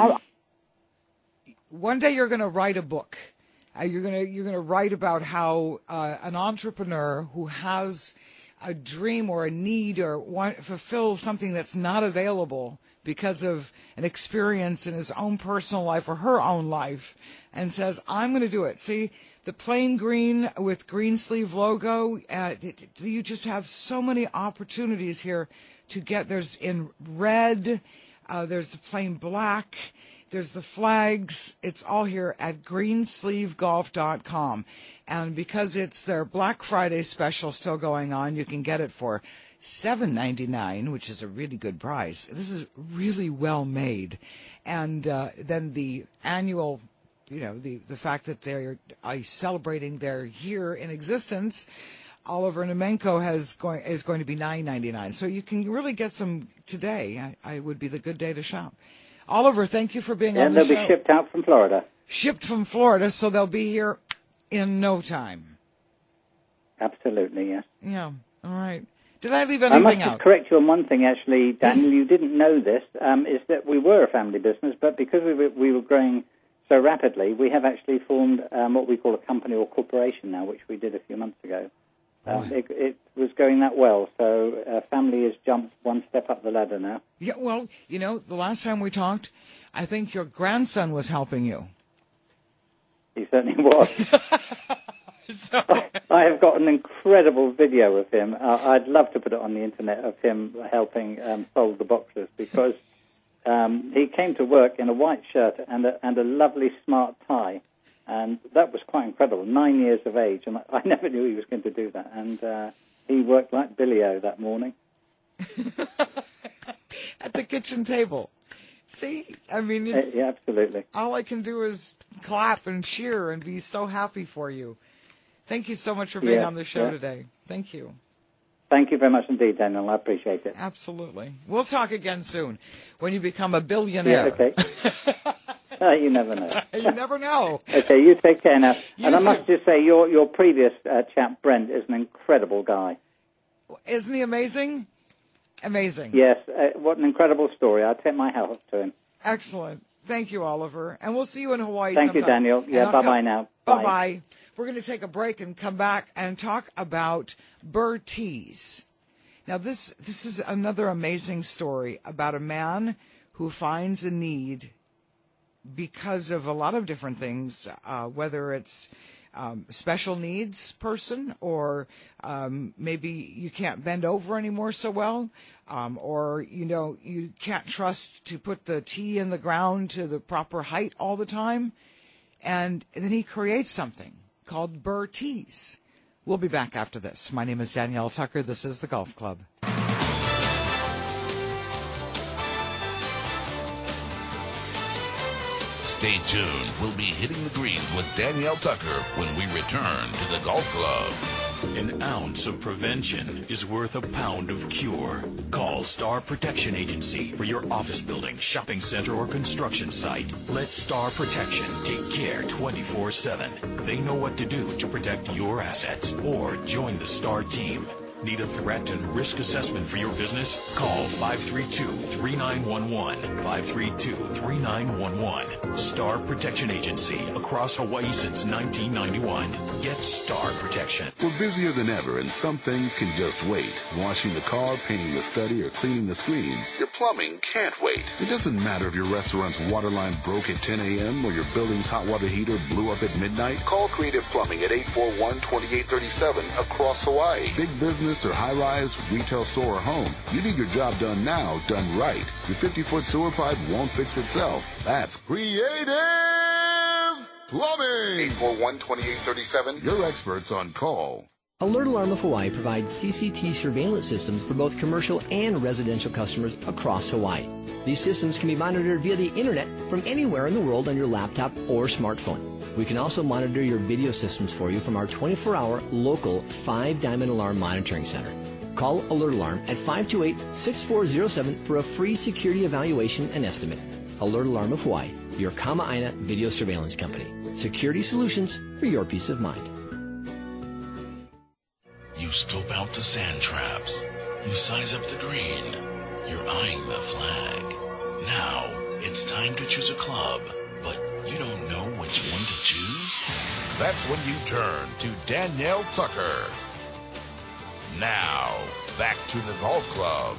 One day you're going to write a book. Uh, you're going to you're going to write about how uh, an entrepreneur who has a dream or a need or want fulfill something that's not available because of an experience in his own personal life or her own life, and says, I'm going to do it. See, the plain green with green sleeve logo, uh, you just have so many opportunities here to get. There's in red, uh, there's the plain black, there's the flags. It's all here at greensleeve golf dot com. And because it's their Black Friday special still going on, you can get it for seven dollars and ninety-nine cents, which is a really good price. This is really well made. And uh, then the annual, you know, the, the fact that they're uh, celebrating their year in existence, Oliver Namenko has going is going to be nine dollars and ninety-nine cents. So you can really get some today. I, I would be the good day to shop. Oliver, thank you for being Yeah, on the they'll show. be shipped out from Florida. Shipped from Florida, so they'll be here in no time. Absolutely, yes. Yeah, all right. Did I leave I anything must out? just correct you on one thing, actually, Daniel. You didn't know this, um, is that we were a family business, but because we were, we were growing so rapidly, we have actually formed um, what we call a company or corporation now, which we did a few months ago. Um, it, it was going that well, so uh, family has jumped one step up the ladder now. Yeah, well, you know, the last time we talked, I think your grandson was helping you. He certainly was. So, I have got an incredible video of him. Uh, I'd love to put it on the internet of him helping um, fold the boxes because um, he came to work in a white shirt and a, and a lovely smart tie. And that was quite incredible. Nine years of age, and I, I never knew he was going to do that. And uh, he worked like Billy-O that morning. At the kitchen table. See? I mean, it's, yeah, absolutely. all I can do is clap and cheer and be so happy for you. Thank you so much for being Yeah, on the show yeah. today. Thank you. Thank you very much indeed, Daniel. I appreciate it. Absolutely. We'll talk again soon when you become a billionaire. Yeah, okay. Uh, you never know. You never know. Okay, you take care now. You and I too. must just say, your your previous uh, chap, Brent, is an incredible guy. Isn't he amazing? Amazing. Yes, uh, what an incredible story. I'll take my hat off to him. Excellent. Thank you, Oliver. And we'll see you in Hawaii Thank you, sometime. Daniel. And Yeah, I'll bye-bye come- now. Bye. Bye-bye. We're going to take a break and come back and talk about Burr Tees. Now, this this is another amazing story about a man who finds a need because of a lot of different things, uh, whether it's um, special needs person or um, maybe you can't bend over anymore so well, um, or, you know, you can't trust to put the tee in the ground to the proper height all the time. And then he creates something called Burr Tees. We'll be back after this. My name is Danielle Tucker. This is the Golf Club. Stay tuned. We'll be hitting the greens with Danielle Tucker when we return to the Golf Club. An ounce of prevention is worth a pound of cure. Call Star Protection Agency for your office building, shopping center, or construction site. Let Star Protection take care twenty-four seven. They know what to do to protect your assets. Or join the Star team. Need a threat and risk assessment for your business? Call five three two, three nine one one, five three two, three nine one one. Star Protection Agency, across Hawaii since nineteen ninety-one. Get Star Protection. We're busier than ever, and some things can just wait. Washing the car, painting the study, or cleaning the screens. Your plumbing can't wait. It doesn't matter if your restaurant's water line broke at ten a.m. or your building's hot water heater blew up at midnight. Call Creative Plumbing at eight four one, two eight three seven across Hawaii. Big business or high-rise, retail store or home. You need your job done now, done right. Your fifty-foot sewer pipe won't fix itself. That's Creative Plumbing. eight four one, two eight three seven. Your experts on call. Alert Alarm of Hawaii provides C C T surveillance systems for both commercial and residential customers across Hawaii. These systems can be monitored via the internet from anywhere in the world on your laptop or smartphone. We can also monitor your video systems for you from our twenty-four hour local five Diamond Alarm Monitoring Center. Call Alert Alarm at five two eight, six four zero seven for a free security evaluation and estimate. Alert Alarm of Hawaii, your Kama'aina video surveillance company. Security solutions for your peace of mind. You scope out the sand traps. You size up the green. You're eyeing the flag. Now, it's time to choose a club, but you don't know which one to choose? That's when you turn to Danielle Tucker. Now, back to the golf club.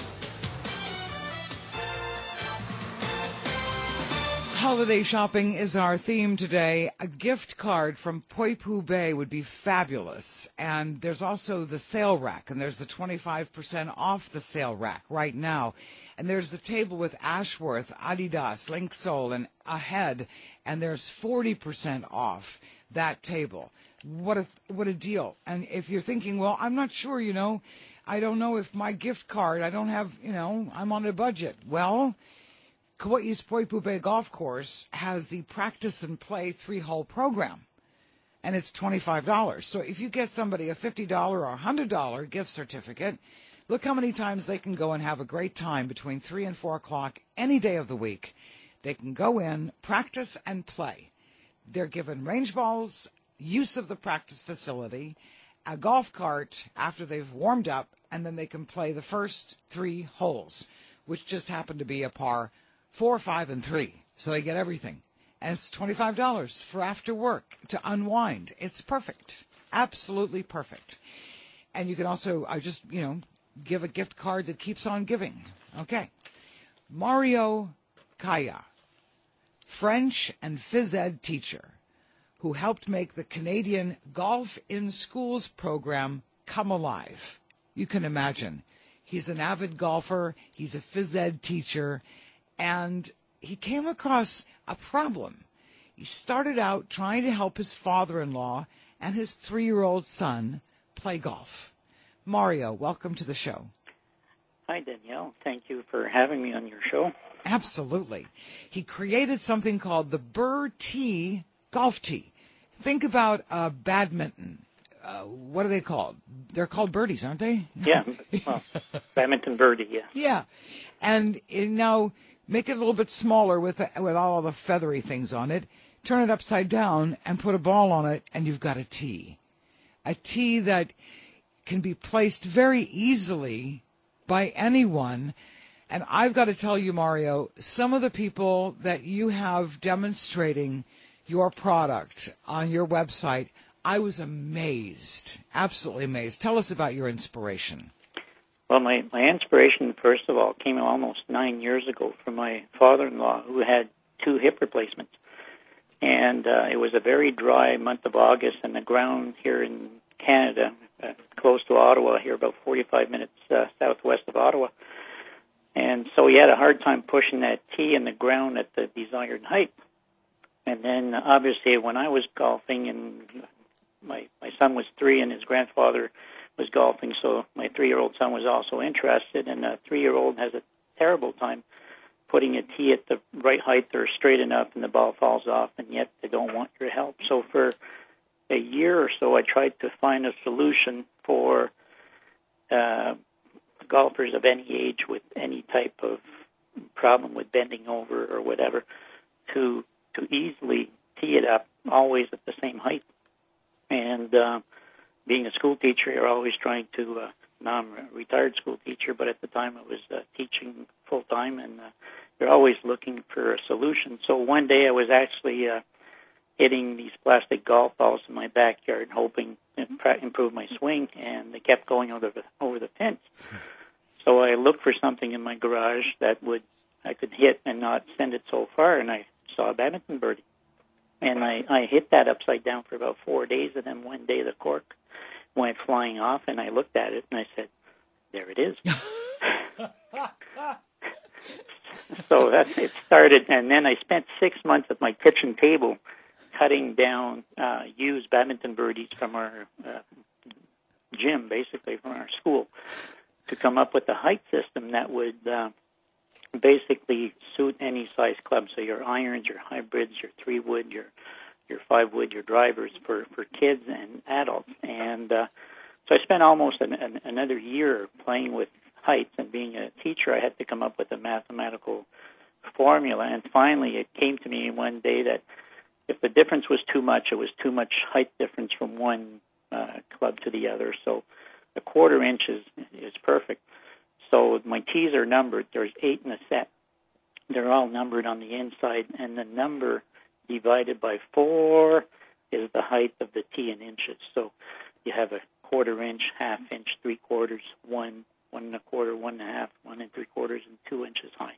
Holiday shopping is our theme today. A gift card from Poipu Bay would be fabulous. And there's also the sale rack, and there's the twenty-five percent off the sale rack right now. And there's the table with Ashworth, Adidas, Linksole, and Ahead, and there's forty percent off that table. What a, what a deal. And if you're thinking, well, I'm not sure, you know, I don't know if my gift card, I don't have, you know, I'm on a budget. Well, Kauai's Poipu Bay Golf Course has the practice and play three-hole program, and it's twenty-five dollars. So if you get somebody a fifty dollars or a one hundred dollars gift certificate, look how many times they can go and have a great time between three and four o'clock any day of the week. They can go in, practice, and play. They're given range balls, use of the practice facility, a golf cart after they've warmed up, and then they can play the first three holes, which just happen to be a par four, five, and three. So they get everything. And it's twenty-five dollars for after work to unwind. It's perfect. Absolutely perfect. And you can also, I just, you know, give a gift card that keeps on giving. Okay. Mario Kaya, French and phys ed teacher who helped make the Canadian Golf in Schools program come alive. You can imagine. He's an avid golfer. He's a phys ed teacher. And he came across a problem. He started out trying to help his father-in-law and his three-year-old son play golf. Mario, welcome to the show. Hi, Danielle. Thank you for having me on your show. Absolutely. He created something called the Burr Tee Golf Tee. Think about uh, badminton. Uh, what are they called? They're called birdies, aren't they? Yeah, well, badminton birdie, yeah. Yeah. And it now make it a little bit smaller with with all the feathery things on it. Turn it upside down and put a ball on it, and you've got a tee. A tee that can be placed very easily by anyone. And I've got to tell you, Mario, some of the people that you have demonstrating your product on your website, I was amazed, absolutely amazed. Tell us about your inspiration. Well, my, my inspiration, first of all, came almost nine years ago from my father-in-law who had two hip replacements. And uh, it was a very dry month of August, and the ground here in Canada, uh, close to Ottawa, here about forty-five minutes uh, southwest of Ottawa. And so he had a hard time pushing that tee in the ground at the desired height. And then, obviously, when I was golfing, and my, my son was three and his grandfather was golfing, so my three-year-old son was also interested, and a three-year-old has a terrible time putting a tee at the right height or straight enough, and the ball falls off, and yet they don't want your help. So for a year or so, I tried to find a solution for uh, golfers of any age with any type of problem with bending over or whatever to to easily tee it up always at the same height. And uh, being a school teacher, you're always trying to uh, now I'm a retired school teacher, but at the time I was uh, teaching full-time, and uh, you're always looking for a solution. So one day I was actually uh, hitting these plastic golf balls in my backyard, hoping to improve my swing, and they kept going over the, over the fence. So I looked for something in my garage that would I could hit and not send it so far, and I saw a badminton birdie. And I, I hit that upside down for about four days, and then one day the cork went flying off, and I looked at it, and I said, there it is. So that's it started, and then I spent six months at my kitchen table cutting down uh, used badminton birdies from our uh, gym, basically, from our school, to come up with a height system that would uh, basically suit any size club. So your irons, your hybrids, your three-wood, your your five-wood, your drivers for, for kids and adults. And uh, so I spent almost an, an, another year playing with heights, and being a teacher, I had to come up with a mathematical formula. And finally, it came to me one day that if the difference was too much, it was too much height difference from one uh, club to the other. So a quarter inch is, is perfect. So my tees are numbered. There's eight in a set. They're all numbered on the inside, and the number divided by four is the height of the tee in inches. So you have a quarter inch, half inch, three quarters, one, one and a quarter, one and a half, one and three quarters, and two inches high.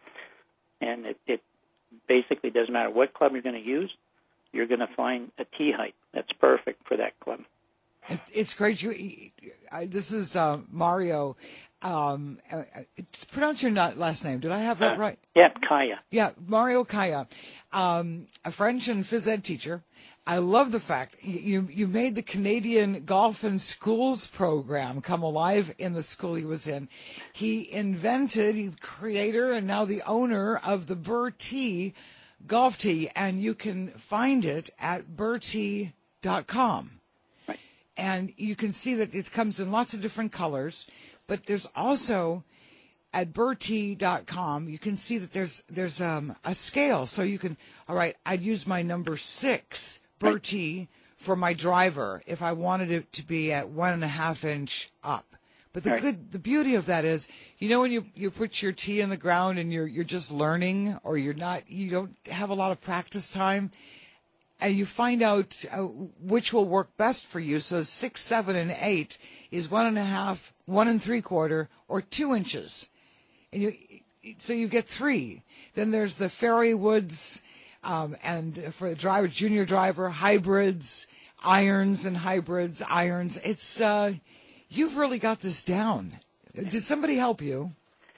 And it, it basically doesn't matter what club you're going to use, you're going to find a tee height that's perfect for that club. It, it's great. You, I, this is uh, Mario. Um, uh, it's, pronounce your not, last name. Did I have that uh, right? Yeah, Kaya. Yeah, Mario Kaya, um, a French and phys ed teacher. I love the fact you you made the Canadian Golf in Schools program come alive in the school he was in. He invented, he's the creator and now the owner of the Bertee golf tee, and you can find it at bertee dot com. Right. And you can see that it comes in lots of different colors, but there's also at bertee dot com, you can see that there's there's um, a scale. So you can, all right, I'd use my number six Bertee for my driver if I wanted it to be at one and a half inch up. But the right. good, the beauty of that is, you know, when you, you put your tee in the ground and you're you're just learning, or you're not, you don't have a lot of practice time, and you find out uh, which will work best for you. So six, seven, and eight is one and a half, one and three quarter, or two inches, and you so you get three. Then there's the Fairy Woods. Um, and for the driver, junior driver, hybrids, irons and hybrids, irons. It's, uh, you've really got this down. Did somebody help you?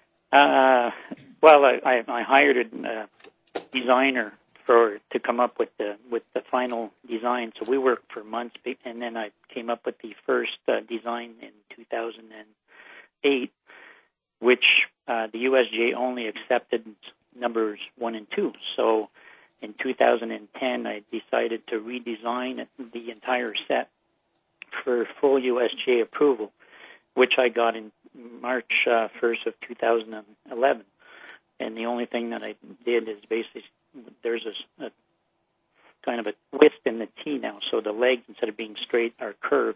Uh, well, I, I, I hired a uh, designer for to come up with the with the final design. So we worked for months, and then I came up with the first uh, design in two thousand eight, which uh, the U S G A only accepted numbers one and two. So in two thousand ten, I decided to redesign the entire set for full U S G A approval, which I got in March uh, first of two thousand eleven. And the only thing that I did is basically there's a, a kind of a twist in the tee now, so the legs, instead of being straight, are curved.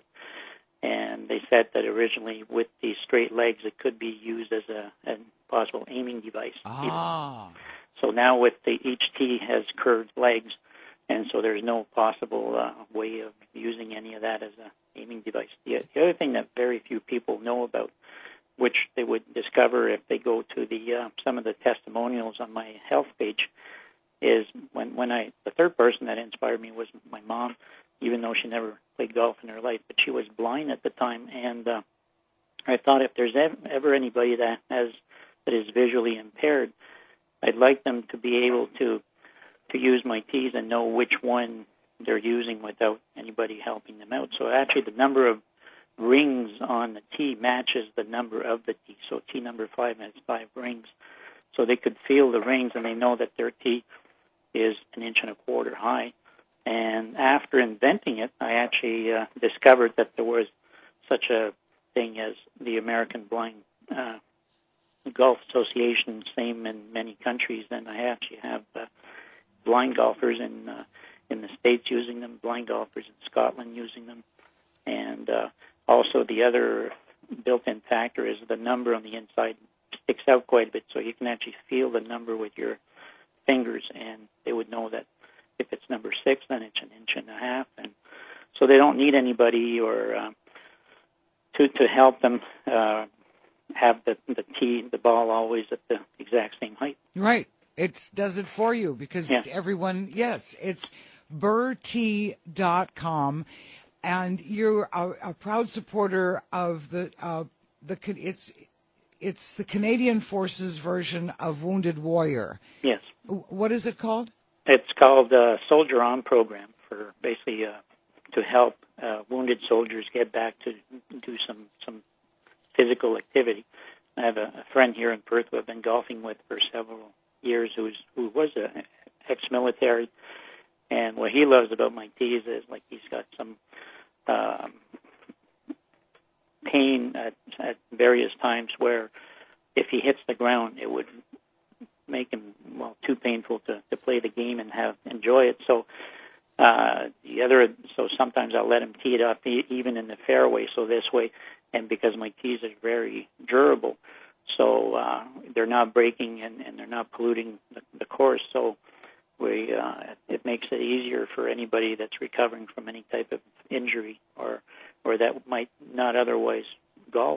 And they said that originally with the straight legs, it could be used as a, a possible aiming device. Ah. So now with the each tee has curved legs, and so there's no possible uh, way of using any of that as a aiming device. The, the other thing that very few people know about, which they would discover if they go to the uh, some of the testimonials on my health page, is when when I the third person that inspired me was my mom, even though she never played golf in her life, but she was blind at the time, and uh, I thought if there's ever, ever anybody that has that is visually impaired, I'd like them to be able to to use my tees and know which one they're using without anybody helping them out. So actually the number of rings on the tee matches the number of the tee. So tee number five has five rings. So they could feel the rings and they know that their tee is an inch and a quarter high. And after inventing it, I actually uh, discovered that there was such a thing as the American Blind uh Golf Association, same in many countries, and I actually have uh, blind golfers in uh, in the States using them, blind golfers in Scotland using them, and uh, also the other built-in factor is the number on the inside sticks out quite a bit, so you can actually feel the number with your fingers, and they would know that if it's number six, then it's an inch and a half, and so they don't need anybody or uh, to to help them uh, have the the tee, the ball always at the exact same height. Right. It does it for you because yeah. everyone, yes, it's burr tee dot com, and you're a, a proud supporter of the uh, the it's it's the Canadian Forces version of Wounded Warrior. Yes. What is it called? It's called uh, Soldier On Program, for basically uh, to help uh, wounded soldiers get back to do some some physical activity. I have a, a friend here in Perth who I've been golfing with for several years who's who was a ex-military, and what he loves about my tees is like he's got some um, pain at, at various times where if he hits the ground it would make him well too painful to, to play the game and have enjoy it. So uh, the other so sometimes I'll let him tee it up e- even in the fairway. So this way, and because my tees are very durable. So uh, they're not breaking and, and they're not polluting the, the course. So we uh, it makes it easier for anybody that's recovering from any type of injury or or that might not otherwise golf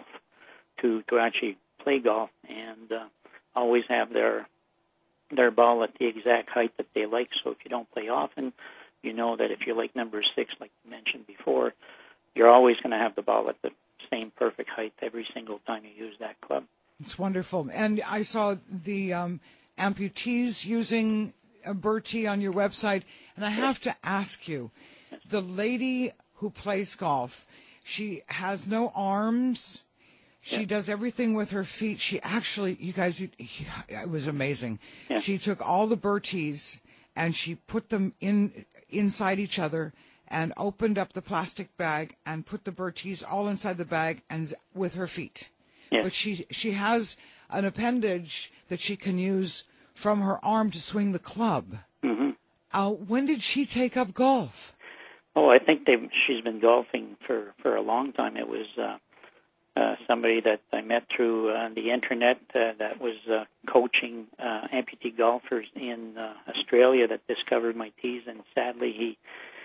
to to actually play golf and uh, always have their their ball at the exact height that they like. So if you don't play often, you know that if you like number six, like you mentioned before, you're always going to have the ball at the same perfect height every single time you use that club. It's wonderful. And I saw the um, amputees using a burr tee on your website. And I have to ask you, the lady who plays golf, she has no arms. She does everything with her feet. She actually, you guys, it, it was amazing. Yeah. She took all the burr tees and she put them in inside each other and opened up the plastic bag and put the burr tees all inside the bag and with her feet. Yes. But she she has an appendage that she can use from her arm to swing the club. Mm-hmm. Uh, when did she take up golf? Oh, I think they've, she's been golfing for, for a long time. It was uh, uh, somebody that I met through uh, the internet uh, that was uh, coaching uh, amputee golfers in uh, Australia that discovered my tees, and sadly he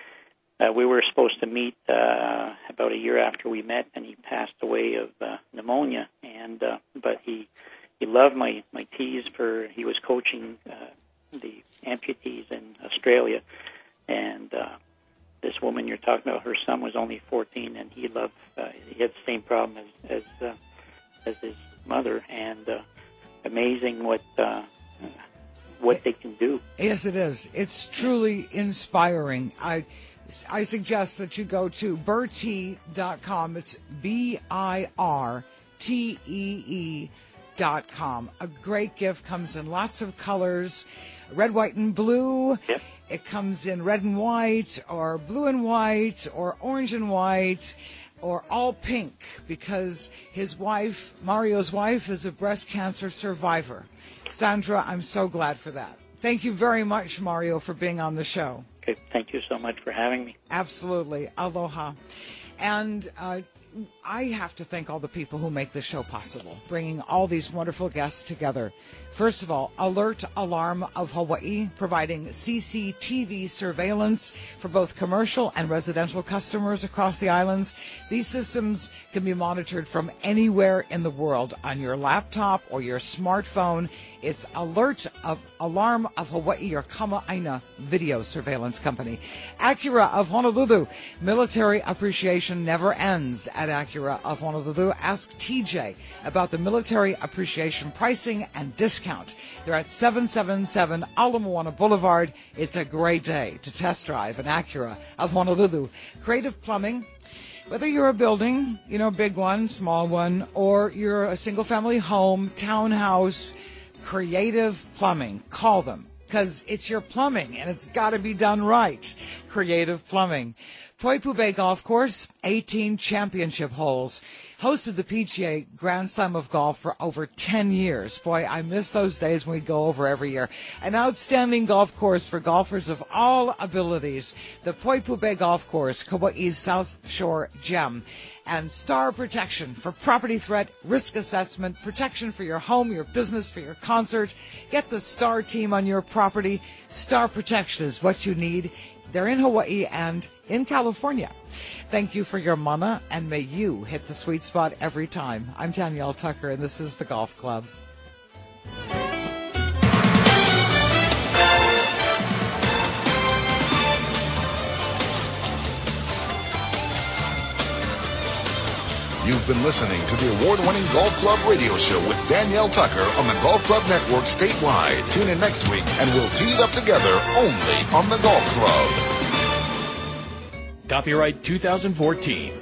Uh, we were supposed to meet uh, about a year after we met, and he passed away of uh, pneumonia. And uh, but he he loved my my tees. For he was coaching uh, the amputees in Australia, and uh, this woman you're talking about, her son was only fourteen, and he loved. Uh, he had the same problem as as, uh, as his mother, and uh, amazing what. Uh, what they can do. Yes, it is. It's truly inspiring. I. I suggest that you go to burr tee dot com. It's B I R T E E dot com. A great gift, comes in lots of colors, red, white, and blue. Yep. It comes in red and white, or blue and white, or orange and white, or all pink, because his wife, Mario's wife, is a breast cancer survivor. Sandra, I'm so glad for that. Thank you very much, Mario, for being on the show. Okay, thank you so much for having me. Absolutely. Aloha. And uh, I have to thank all the people who make this show possible, bringing all these wonderful guests together. First of all, Alert Alarm of Hawaii, providing C C T V surveillance for both commercial and residential customers across the islands. These systems can be monitored from anywhere in the world on your laptop or your smartphone. It's Alert of Alarm of Hawaii, your Kama'aina video surveillance company. Acura of Honolulu. Military appreciation never ends at Acura of Honolulu. Ask T J about the military appreciation pricing and discount. They're at seven seven seven Ala Moana Boulevard. It's a great day to test drive an Acura of Honolulu. Creative Plumbing. Whether you're a building, you know, big one, small one, or you're a single-family home, townhouse, Creative Plumbing. Call them, because it's your plumbing, and it's got to be done right. Creative Plumbing. Poipu Bay Golf Course, eighteen championship holes. hosted the P G A Grand Slam of Golf for over ten years. Boy, I miss those days when we'd go over every year. An outstanding golf course for golfers of all abilities. The Poipube Golf Course, Kauai's South Shore gem. And Star Protection for property threat, risk assessment, protection for your home, your business, for your concert. Get the Star team on your property. Star Protection is what you need. They're in Hawaii and in California. Thank you for your mana, and may you hit the sweet spot every time. I'm Danielle Tucker, and this is the Golf Club. You've been listening to the award-winning Golf Club radio show with Danielle Tucker on the Golf Club Network statewide. Tune in next week and we'll tee it up together only on the Golf Club. Copyright two thousand fourteen.